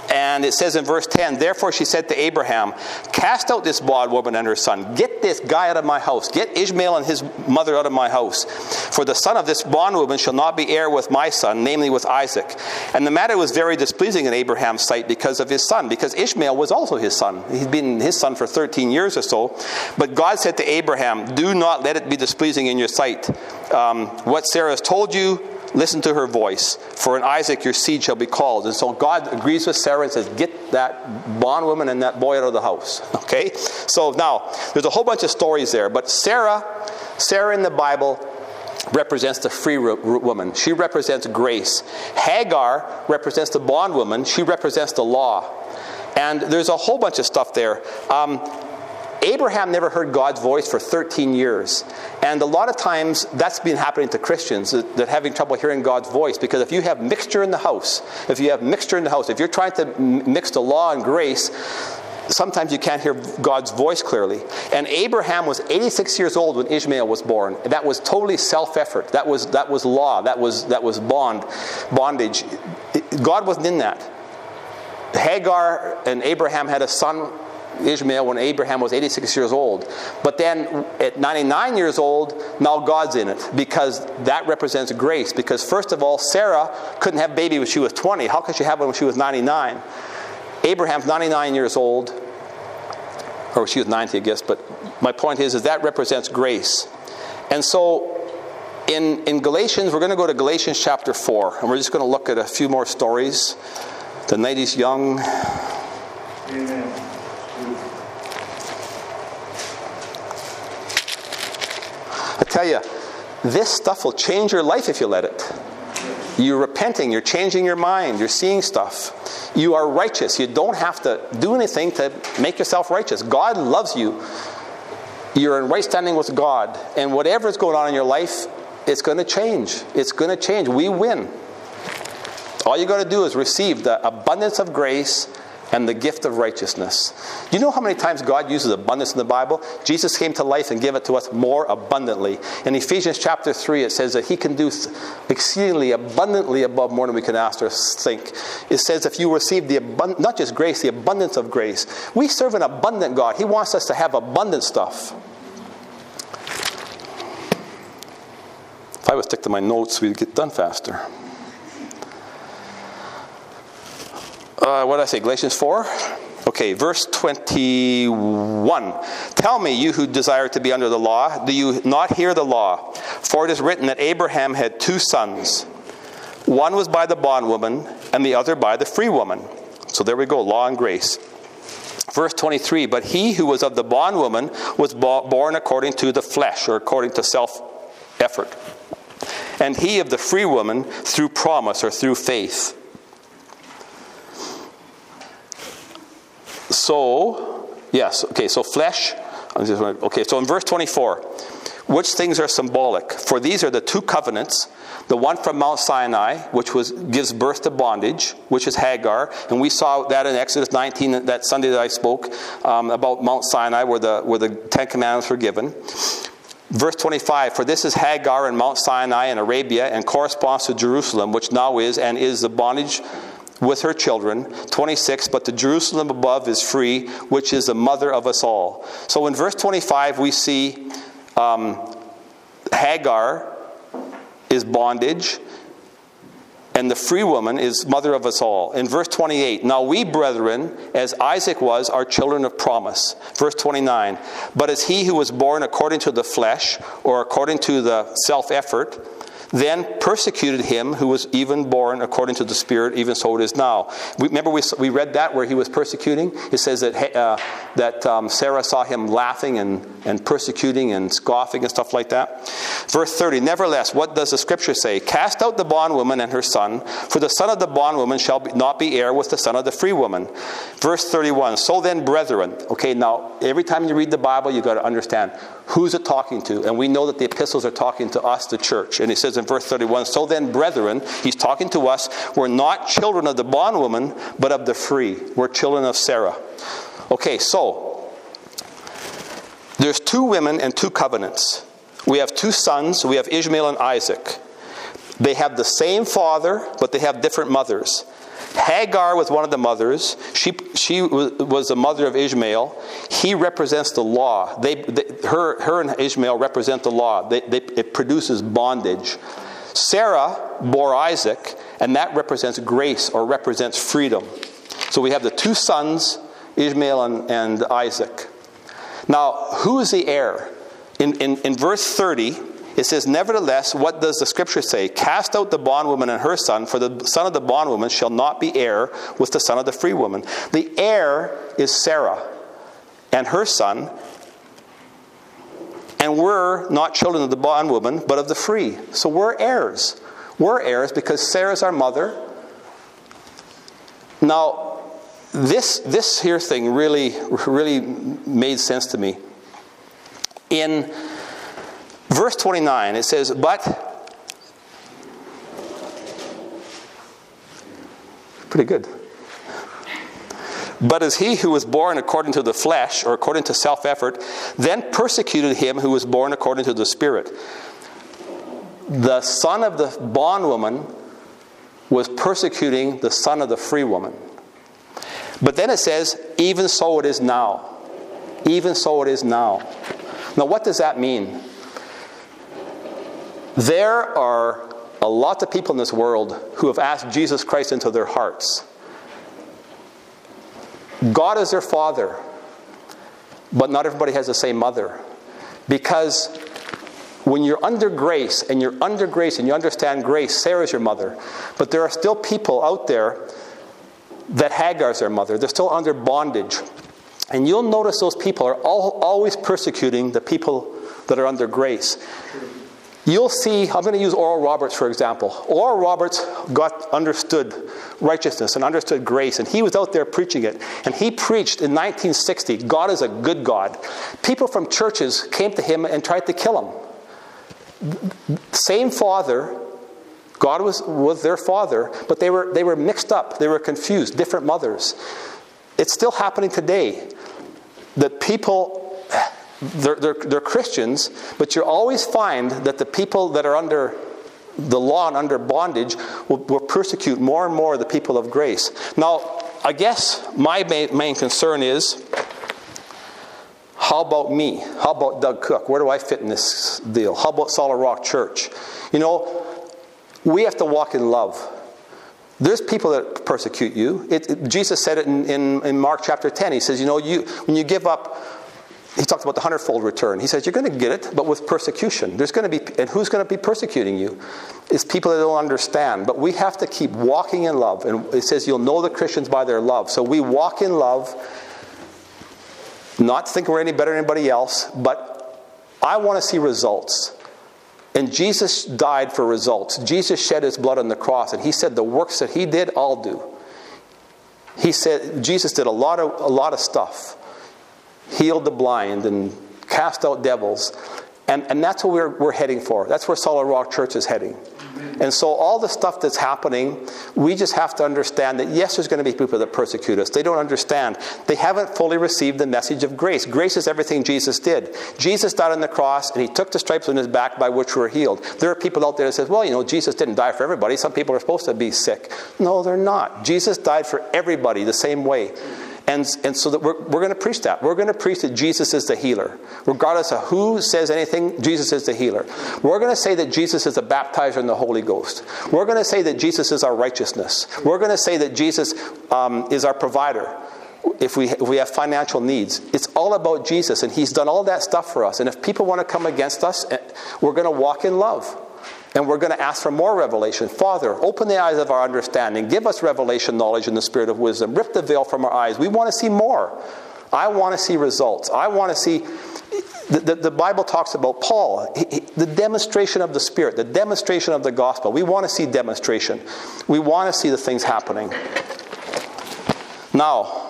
And it says in verse ten, therefore she said to Abraham, cast out this bondwoman and her son. Get this guy out of my house. Get Ishmael and his mother out of my house. For the son of this bondwoman shall not be heir with my son, namely with Isaac. And the matter was very displeasing in Abraham's sight because of his son, because Ishmael was also his son. He'd been his son for thirteen years or so. But God said to Abraham, do not let it be displeasing in your sight. Um, what Sarah has told you, listen to her voice, for in Isaac your seed shall be called. And so God agrees with Sarah and says, get that bondwoman and that boy out of the house. Okay? So now, there's a whole bunch of stories there. But Sarah, Sarah in the Bible represents the free woman. She represents grace. Hagar represents the bondwoman. She represents the law. And there's a whole bunch of stuff there. Um, Abraham never heard God's voice for thirteen years. And a lot of times that's been happening to Christians, that, that having trouble hearing God's voice. Because if you have mixture in the house, if you have mixture in the house, if you're trying to mix the law and grace, sometimes you can't hear God's voice clearly. And Abraham was eighty-six years old when Ishmael was born. That was totally self-effort. That was that was law. That was that was bond bondage. God wasn't in that. Hagar and Abraham had a son, Ishmael, when Abraham was eighty-six years old. But then at ninety-nine years old, now God's in it, because that represents grace. Because first of all, Sarah couldn't have a baby when she was twenty. How could she have one when she was ninety-nine? Abraham's ninety-nine years old, or she was ninety, I guess. But my point is, is that represents grace. And so in, in Galatians, we're going to go to Galatians chapter four. And we're just going to look at a few more stories. The night is young. Amen. I tell you, this stuff will change your life if you let it. You're repenting. You're changing your mind. You're seeing stuff. You are righteous. You don't have to do anything to make yourself righteous. God loves you. You're in right standing with God. And whatever is going on in your life, it's going to change. It's going to change. We win. All you got to do is receive the abundance of grace and the gift of righteousness. Do you know how many times God uses abundance in the Bible? Jesus came to life and gave it to us more abundantly. In Ephesians chapter three, it says that He can do exceedingly abundantly above more than we can ask or think. It says if you receive the abundance, not just grace, the abundance of grace. We serve an abundant God. He wants us to have abundant stuff. If I would stick to my notes, we'd get done faster. Uh, what did I say? Galatians four? Okay, verse twenty-one. Tell me, you who desire to be under the law, do you not hear the law? For it is written that Abraham had two sons. One was by the bondwoman, and the other by the free woman. So there we go, law and grace. Verse twenty-three. But he who was of the bondwoman was born according to the flesh, or according to self-effort. And he of the free woman through promise, or through faith. So, yes, okay, so flesh, okay, so in verse twenty-four, which things are symbolic? For these are the two covenants, the one from Mount Sinai, which was gives birth to bondage, which is Hagar, and we saw that in Exodus nineteen, that Sunday that I spoke um, about Mount Sinai, where the, where the Ten Commandments were given. Verse twenty-five, for this is Hagar in Mount Sinai in Arabia, and corresponds to Jerusalem, which now is and is the bondage with her children. twenty-six, but the Jerusalem above is free, which is the mother of us all. So in verse twenty-five we see um, Hagar is bondage, and the free woman is mother of us all. In verse twenty-eight, now we brethren, as Isaac was, are children of promise. Verse twenty-nine, but as he who was born according to the flesh, or according to the self-effort, then persecuted him who was even born according to the Spirit, even so it is now. We, remember we, we read that where he was persecuting? It says that uh, that um, Sarah saw him laughing and, and persecuting and scoffing and stuff like that. Verse thirty, nevertheless, what does the Scripture say? Cast out the bondwoman and her son, for the son of the bondwoman shall be, not be heir with the son of the free woman. Verse thirty-one, so then, brethren. Okay, now, every time you read the Bible, you've got to understand, who's it talking to? And we know that the epistles are talking to us, the church. And he says in verse thirty-one, so then, brethren, he's talking to us, we're not children of the bondwoman, but of the free. We're children of Sarah. Okay, so, there's two women and two covenants. We have two sons, we have Ishmael and Isaac. They have the same father, but they have different mothers. Hagar was one of the mothers. She she was the mother of Ishmael. He represents the law. They, they her her and Ishmael represent the law. They, they, it produces bondage. Sarah bore Isaac, and that represents grace or represents freedom. So we have the two sons, Ishmael and, and Isaac. Now, who is the heir? In, in, in verse thirty, it says, nevertheless, what does the scripture say? Cast out the bondwoman and her son, for the son of the bondwoman shall not be heir with the son of the free woman. The heir is Sarah and her son, and we're not children of the bondwoman, but of the free. So we're heirs. We're heirs because Sarah's our mother. Now, this this here thing really, really made sense to me. In verse twenty-nine, it says, but, pretty good. But as he who was born according to the flesh, or according to self-effort, then persecuted him who was born according to the Spirit. The son of the bondwoman was persecuting the son of the free woman. But then it says, even so it is now. Even so it is now. Now what does that mean? There are a lot of people in this world who have asked Jesus Christ into their hearts. God is their father, but not everybody has the same mother. Because when you're under grace, and you're under grace, and you understand grace, Sarah's your mother. But there are still people out there that Hagar's their mother. They're still under bondage. And you'll notice those people are all, always persecuting the people that are under grace. You'll see, I'm going to use Oral Roberts for example. Oral Roberts got understood righteousness and understood grace, and he was out there preaching it. And he preached in nineteen sixty, God is a good God. People from churches came to him and tried to kill him. Same father, God was, was their father, but they were they were mixed up, they were confused, different mothers. It's still happening today. That people... They're, they're, they're Christians, but you always find that the people that are under the law and under bondage will, will persecute more and more the people of grace. Now, I guess my main, main concern is, how about me? How about Doug Cook? Where do I fit in this deal? How about Solid Rock Church? You know, we have to walk in love. There's people that persecute you. It, it, Jesus said it in, in, in Mark chapter ten. He says, you know, you when you give up... He talks about the hundredfold return. He says, you're going to get it, but with persecution. There's going to be, and who's going to be persecuting you? It's people that don't understand. But we have to keep walking in love. And it says, you'll know the Christians by their love. So we walk in love, not think we're any better than anybody else, but I want to see results. And Jesus died for results. Jesus shed his blood on the cross, and he said, the works that he did, I'll do. He said, Jesus did a lot of, a lot of stuff. Healed the blind and cast out devils. And, and that's what we're, we're heading for. That's where Solid Rock Church is heading. Amen. And so all the stuff that's happening, we just have to understand that yes, there's going to be people that persecute us. They don't understand. They haven't fully received the message of grace. Grace is everything Jesus did. Jesus died on the cross, and he took the stripes on his back by which we're healed. There are people out there that says, well, you know, Jesus didn't die for everybody. Some people are supposed to be sick. No, they're not. Jesus died for everybody the same way. And, and so that we're, we're going to preach that. We're going to preach that Jesus is the healer. Regardless of who says anything, Jesus is the healer. We're going to say that Jesus is the baptizer in the Holy Ghost. We're going to say that Jesus is our righteousness. We're going to say that Jesus um, is our provider if we, if we have financial needs. It's all about Jesus, and he's done all that stuff for us. And if people want to come against us, we're going to walk in love. And we're going to ask for more revelation. Father, open the eyes of our understanding. Give us revelation knowledge in the spirit of wisdom. Rip the veil from our eyes. We want to see more. I want to see results. I want to see... The, the, the Bible talks about Paul. He, he, the demonstration of the Spirit. The demonstration of the gospel. We want to see demonstration. We want to see the things happening. Now,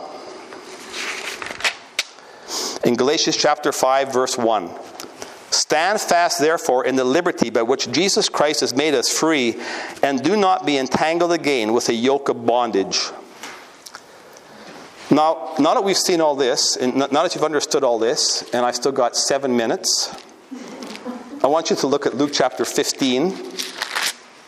in Galatians chapter five, verse one... Stand fast, therefore, in the liberty by which Jesus Christ has made us free, and do not be entangled again with a yoke of bondage. Now, now that we've seen all this, and now that you've understood all this, and I've still got seven minutes, I want you to look at Luke chapter fifteen.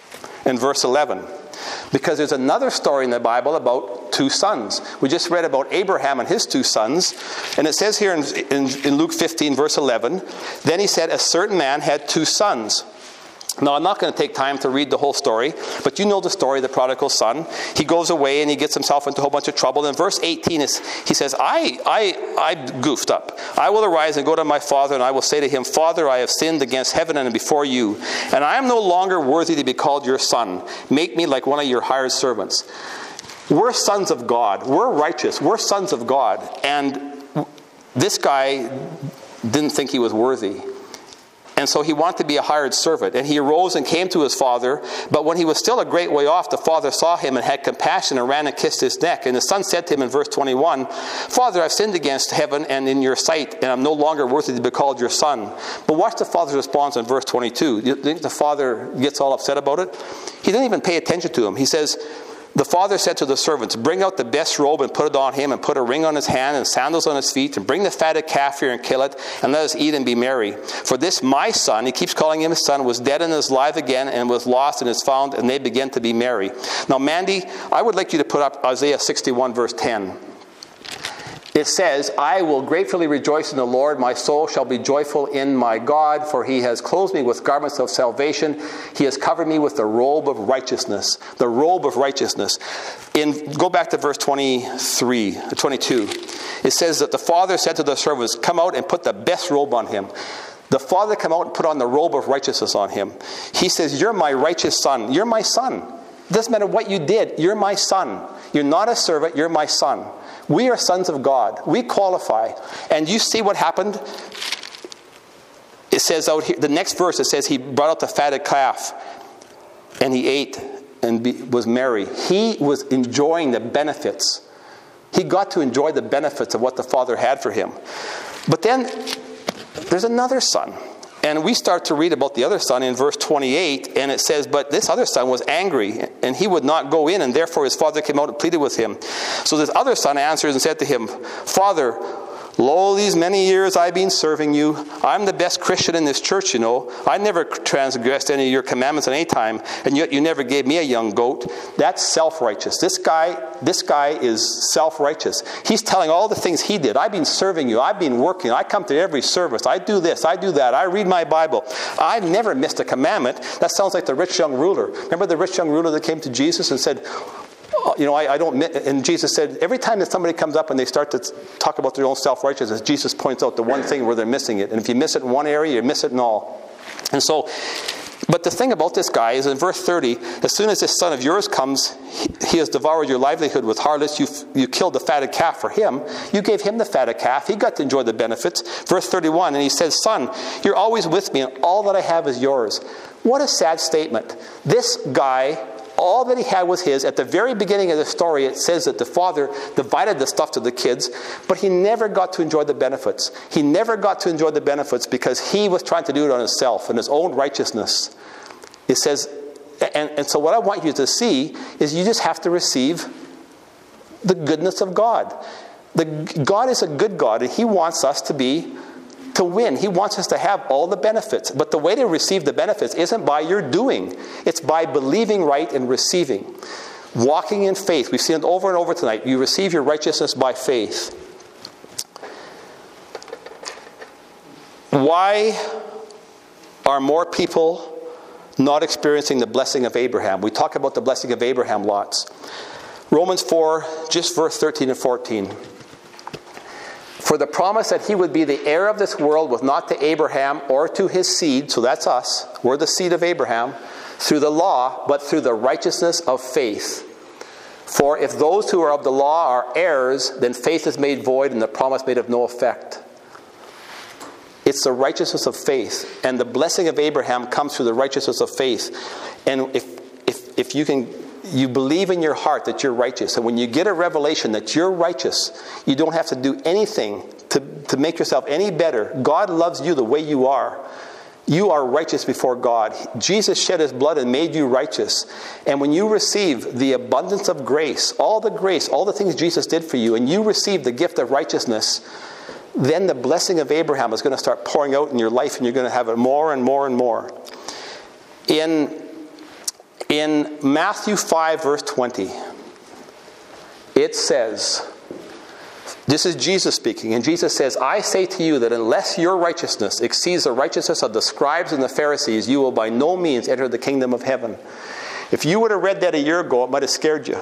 in verse eleven. Because there's another story in the Bible about two sons. We just read about Abraham and his two sons. And it says here in, in, in Luke fifteen, verse eleven, then he said, a certain man had two sons. Now, I'm not going to take time to read the whole story, but you know the story of the prodigal son. He goes away and he gets himself into a whole bunch of trouble. And verse eighteen, is he says, I, I, I goofed up. I will arise and go to my father, and I will say to him, Father, I have sinned against heaven and before you, and I am no longer worthy to be called your son. Make me like one of your hired servants. We're sons of God. We're righteous. We're sons of God. And this guy didn't think he was worthy. And so he wanted to be a hired servant. And he arose and came to his father. But when he was still a great way off, the father saw him and had compassion and ran and kissed his neck. And the son said to him in verse twenty-one, Father, I've sinned against heaven and in your sight, and I'm no longer worthy to be called your son. But watch the father's response in verse twenty-two. You think the father gets all upset about it? He didn't even pay attention to him. He says, the father said to the servants, bring out the best robe and put it on him, and put a ring on his hand and sandals on his feet, and bring the fatted calf here and kill it, and let us eat and be merry. For this my son, he keeps calling him his son, was dead and is alive again, and was lost and is found, and they began to be merry. Now, Mandy, I would like you to put up Isaiah sixty-one, verse ten. It says, I will gratefully rejoice in the Lord. My soul shall be joyful in my God, for he has clothed me with garments of salvation. He has covered me with the robe of righteousness. The robe of righteousness. In Go back to verse twenty-three, twenty-two. It says that the father said to the servants, come out and put the best robe on him. The father came out and put on the robe of righteousness on him. He says, you're my righteous son. You're my son. It doesn't matter what you did. You're my son. You're not a servant. You're my son. We are sons of God. We qualify. And you see what happened? It says out here, the next verse, it says he brought out the fatted calf and he ate and be, was merry. He was enjoying the benefits. He got to enjoy the benefits of what the Father had for him. But then there's another son. And we start to read about the other son in verse twenty-eight, and it says, but this other son was angry, and he would not go in, and therefore his father came out and pleaded with him. So this other son answered and said to him, Father, lo, these many years I've been serving you. I'm the best Christian in this church, you know. I never transgressed any of your commandments at any time, and yet you never gave me a young goat. That's self-righteous. This guy, this guy is self-righteous. He's telling all the things he did. I've been serving you. I've been working. I come to every service. I do this. I do that. I read my Bible. I've never missed a commandment. That sounds like the rich young ruler. Remember the rich young ruler that came to Jesus and said, you know, I, I don't, and Jesus said, every time that somebody comes up and they start to talk about their own self-righteousness, Jesus points out the one thing where they're missing it. And if you miss it in one area, you miss it in all. And so, but the thing about this guy is in verse thirty, as soon as this son of yours comes, he, he has devoured your livelihood with harlots. You, you killed the fatted calf for him. You gave him the fatted calf. He got to enjoy the benefits. Verse thirty-one, and he says, Son, you're always with me, and all that I have is yours. What a sad statement. This guy, all that he had was his. At the very beginning of the story, it says that the father divided the stuff to the kids, but he never got to enjoy the benefits. He never got to enjoy the benefits because he was trying to do it on himself and his own righteousness. It says, and, and so what I want you to see is you just have to receive the goodness of God. The, God is a good God, and he wants us to be to win. He wants us to have all the benefits. But the way to receive the benefits isn't by your doing. It's by believing right and receiving. Walking in faith. We've seen it over and over tonight. You receive your righteousness by faith. Why are more people not experiencing the blessing of Abraham? We talk about the blessing of Abraham lots. Romans four, just verse thirteen and fourteen. For the promise that he would be the heir of this world was not to Abraham or to his seed, so that's us, we're the seed of Abraham, through the law, but through the righteousness of faith. For if those who are of the law are heirs, then faith is made void and the promise made of no effect. It's the righteousness of faith, and the blessing of Abraham comes through the righteousness of faith. And if if if you can you believe in your heart that you're righteous. And when you get a revelation that you're righteous, you don't have to do anything to, to make yourself any better. God loves you the way you are. You are righteous before God. Jesus shed his blood and made you righteous. And when you receive the abundance of grace, all the grace, all the things Jesus did for you, and you receive the gift of righteousness, then the blessing of Abraham is going to start pouring out in your life, and you're going to have it more and more and more. In In Matthew five, verse twenty, it says, this is Jesus speaking, and Jesus says, I say to you that unless your righteousness exceeds the righteousness of the scribes and the Pharisees, you will by no means enter the kingdom of heaven. If you would have read that a year ago, it might have scared you.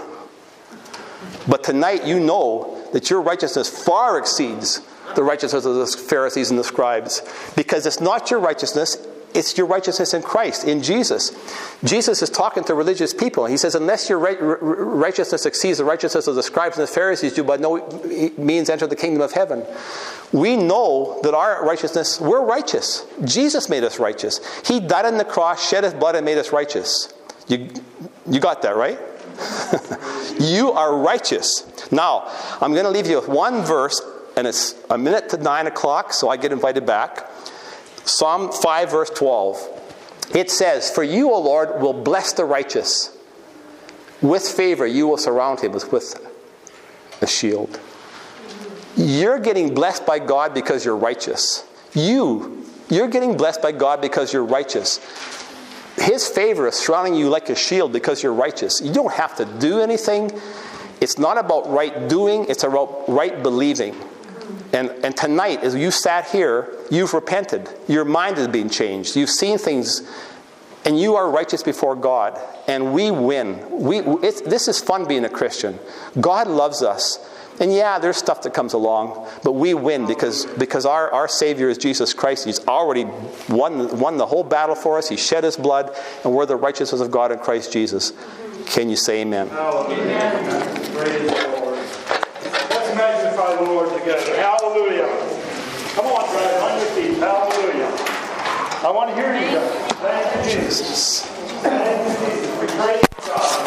But tonight you know that your righteousness far exceeds the righteousness of the Pharisees and the scribes. Because it's not your righteousness, it's your righteousness in Christ, in Jesus. Jesus is talking to religious people. He says, unless your right, r- righteousness exceeds the righteousness of the scribes and the Pharisees, you by no means enter the kingdom of heaven. We know that our righteousness, we're righteous. Jesus made us righteous. He died on the cross, shed his blood, and made us righteous. You, you got that, right? You are righteous. Now, I'm going to leave you with one verse, and it's a minute to nine o'clock, so I get invited back. Psalm five, verse twelve. It says, for you, O Lord, will bless the righteous. With favor, you will surround him with, with a shield. You're getting blessed by God because you're righteous. You, you're getting blessed by God because you're righteous. His favor is surrounding you like a shield because you're righteous. You don't have to do anything. It's not about right doing. It's about right believing. And, and tonight, as you sat here, you've repented. Your mind has been changed. You've seen things, and you are righteous before God. And we win. We, it's, this is fun being a Christian. God loves us. And yeah, there's stuff that comes along, but we win because, because our, our Savior is Jesus Christ. He's already won, won the whole battle for us. He shed his blood, and we're the righteousness of God in Christ Jesus. Can you say amen? Hallelujah. Amen. Praise the Lord. Let's magnify the Lord together. Hallelujah. Come on, Brad, on your feet. Hallelujah. I want to hear you guys. Thank you, Jesus. Thank you, Jesus. We praise God.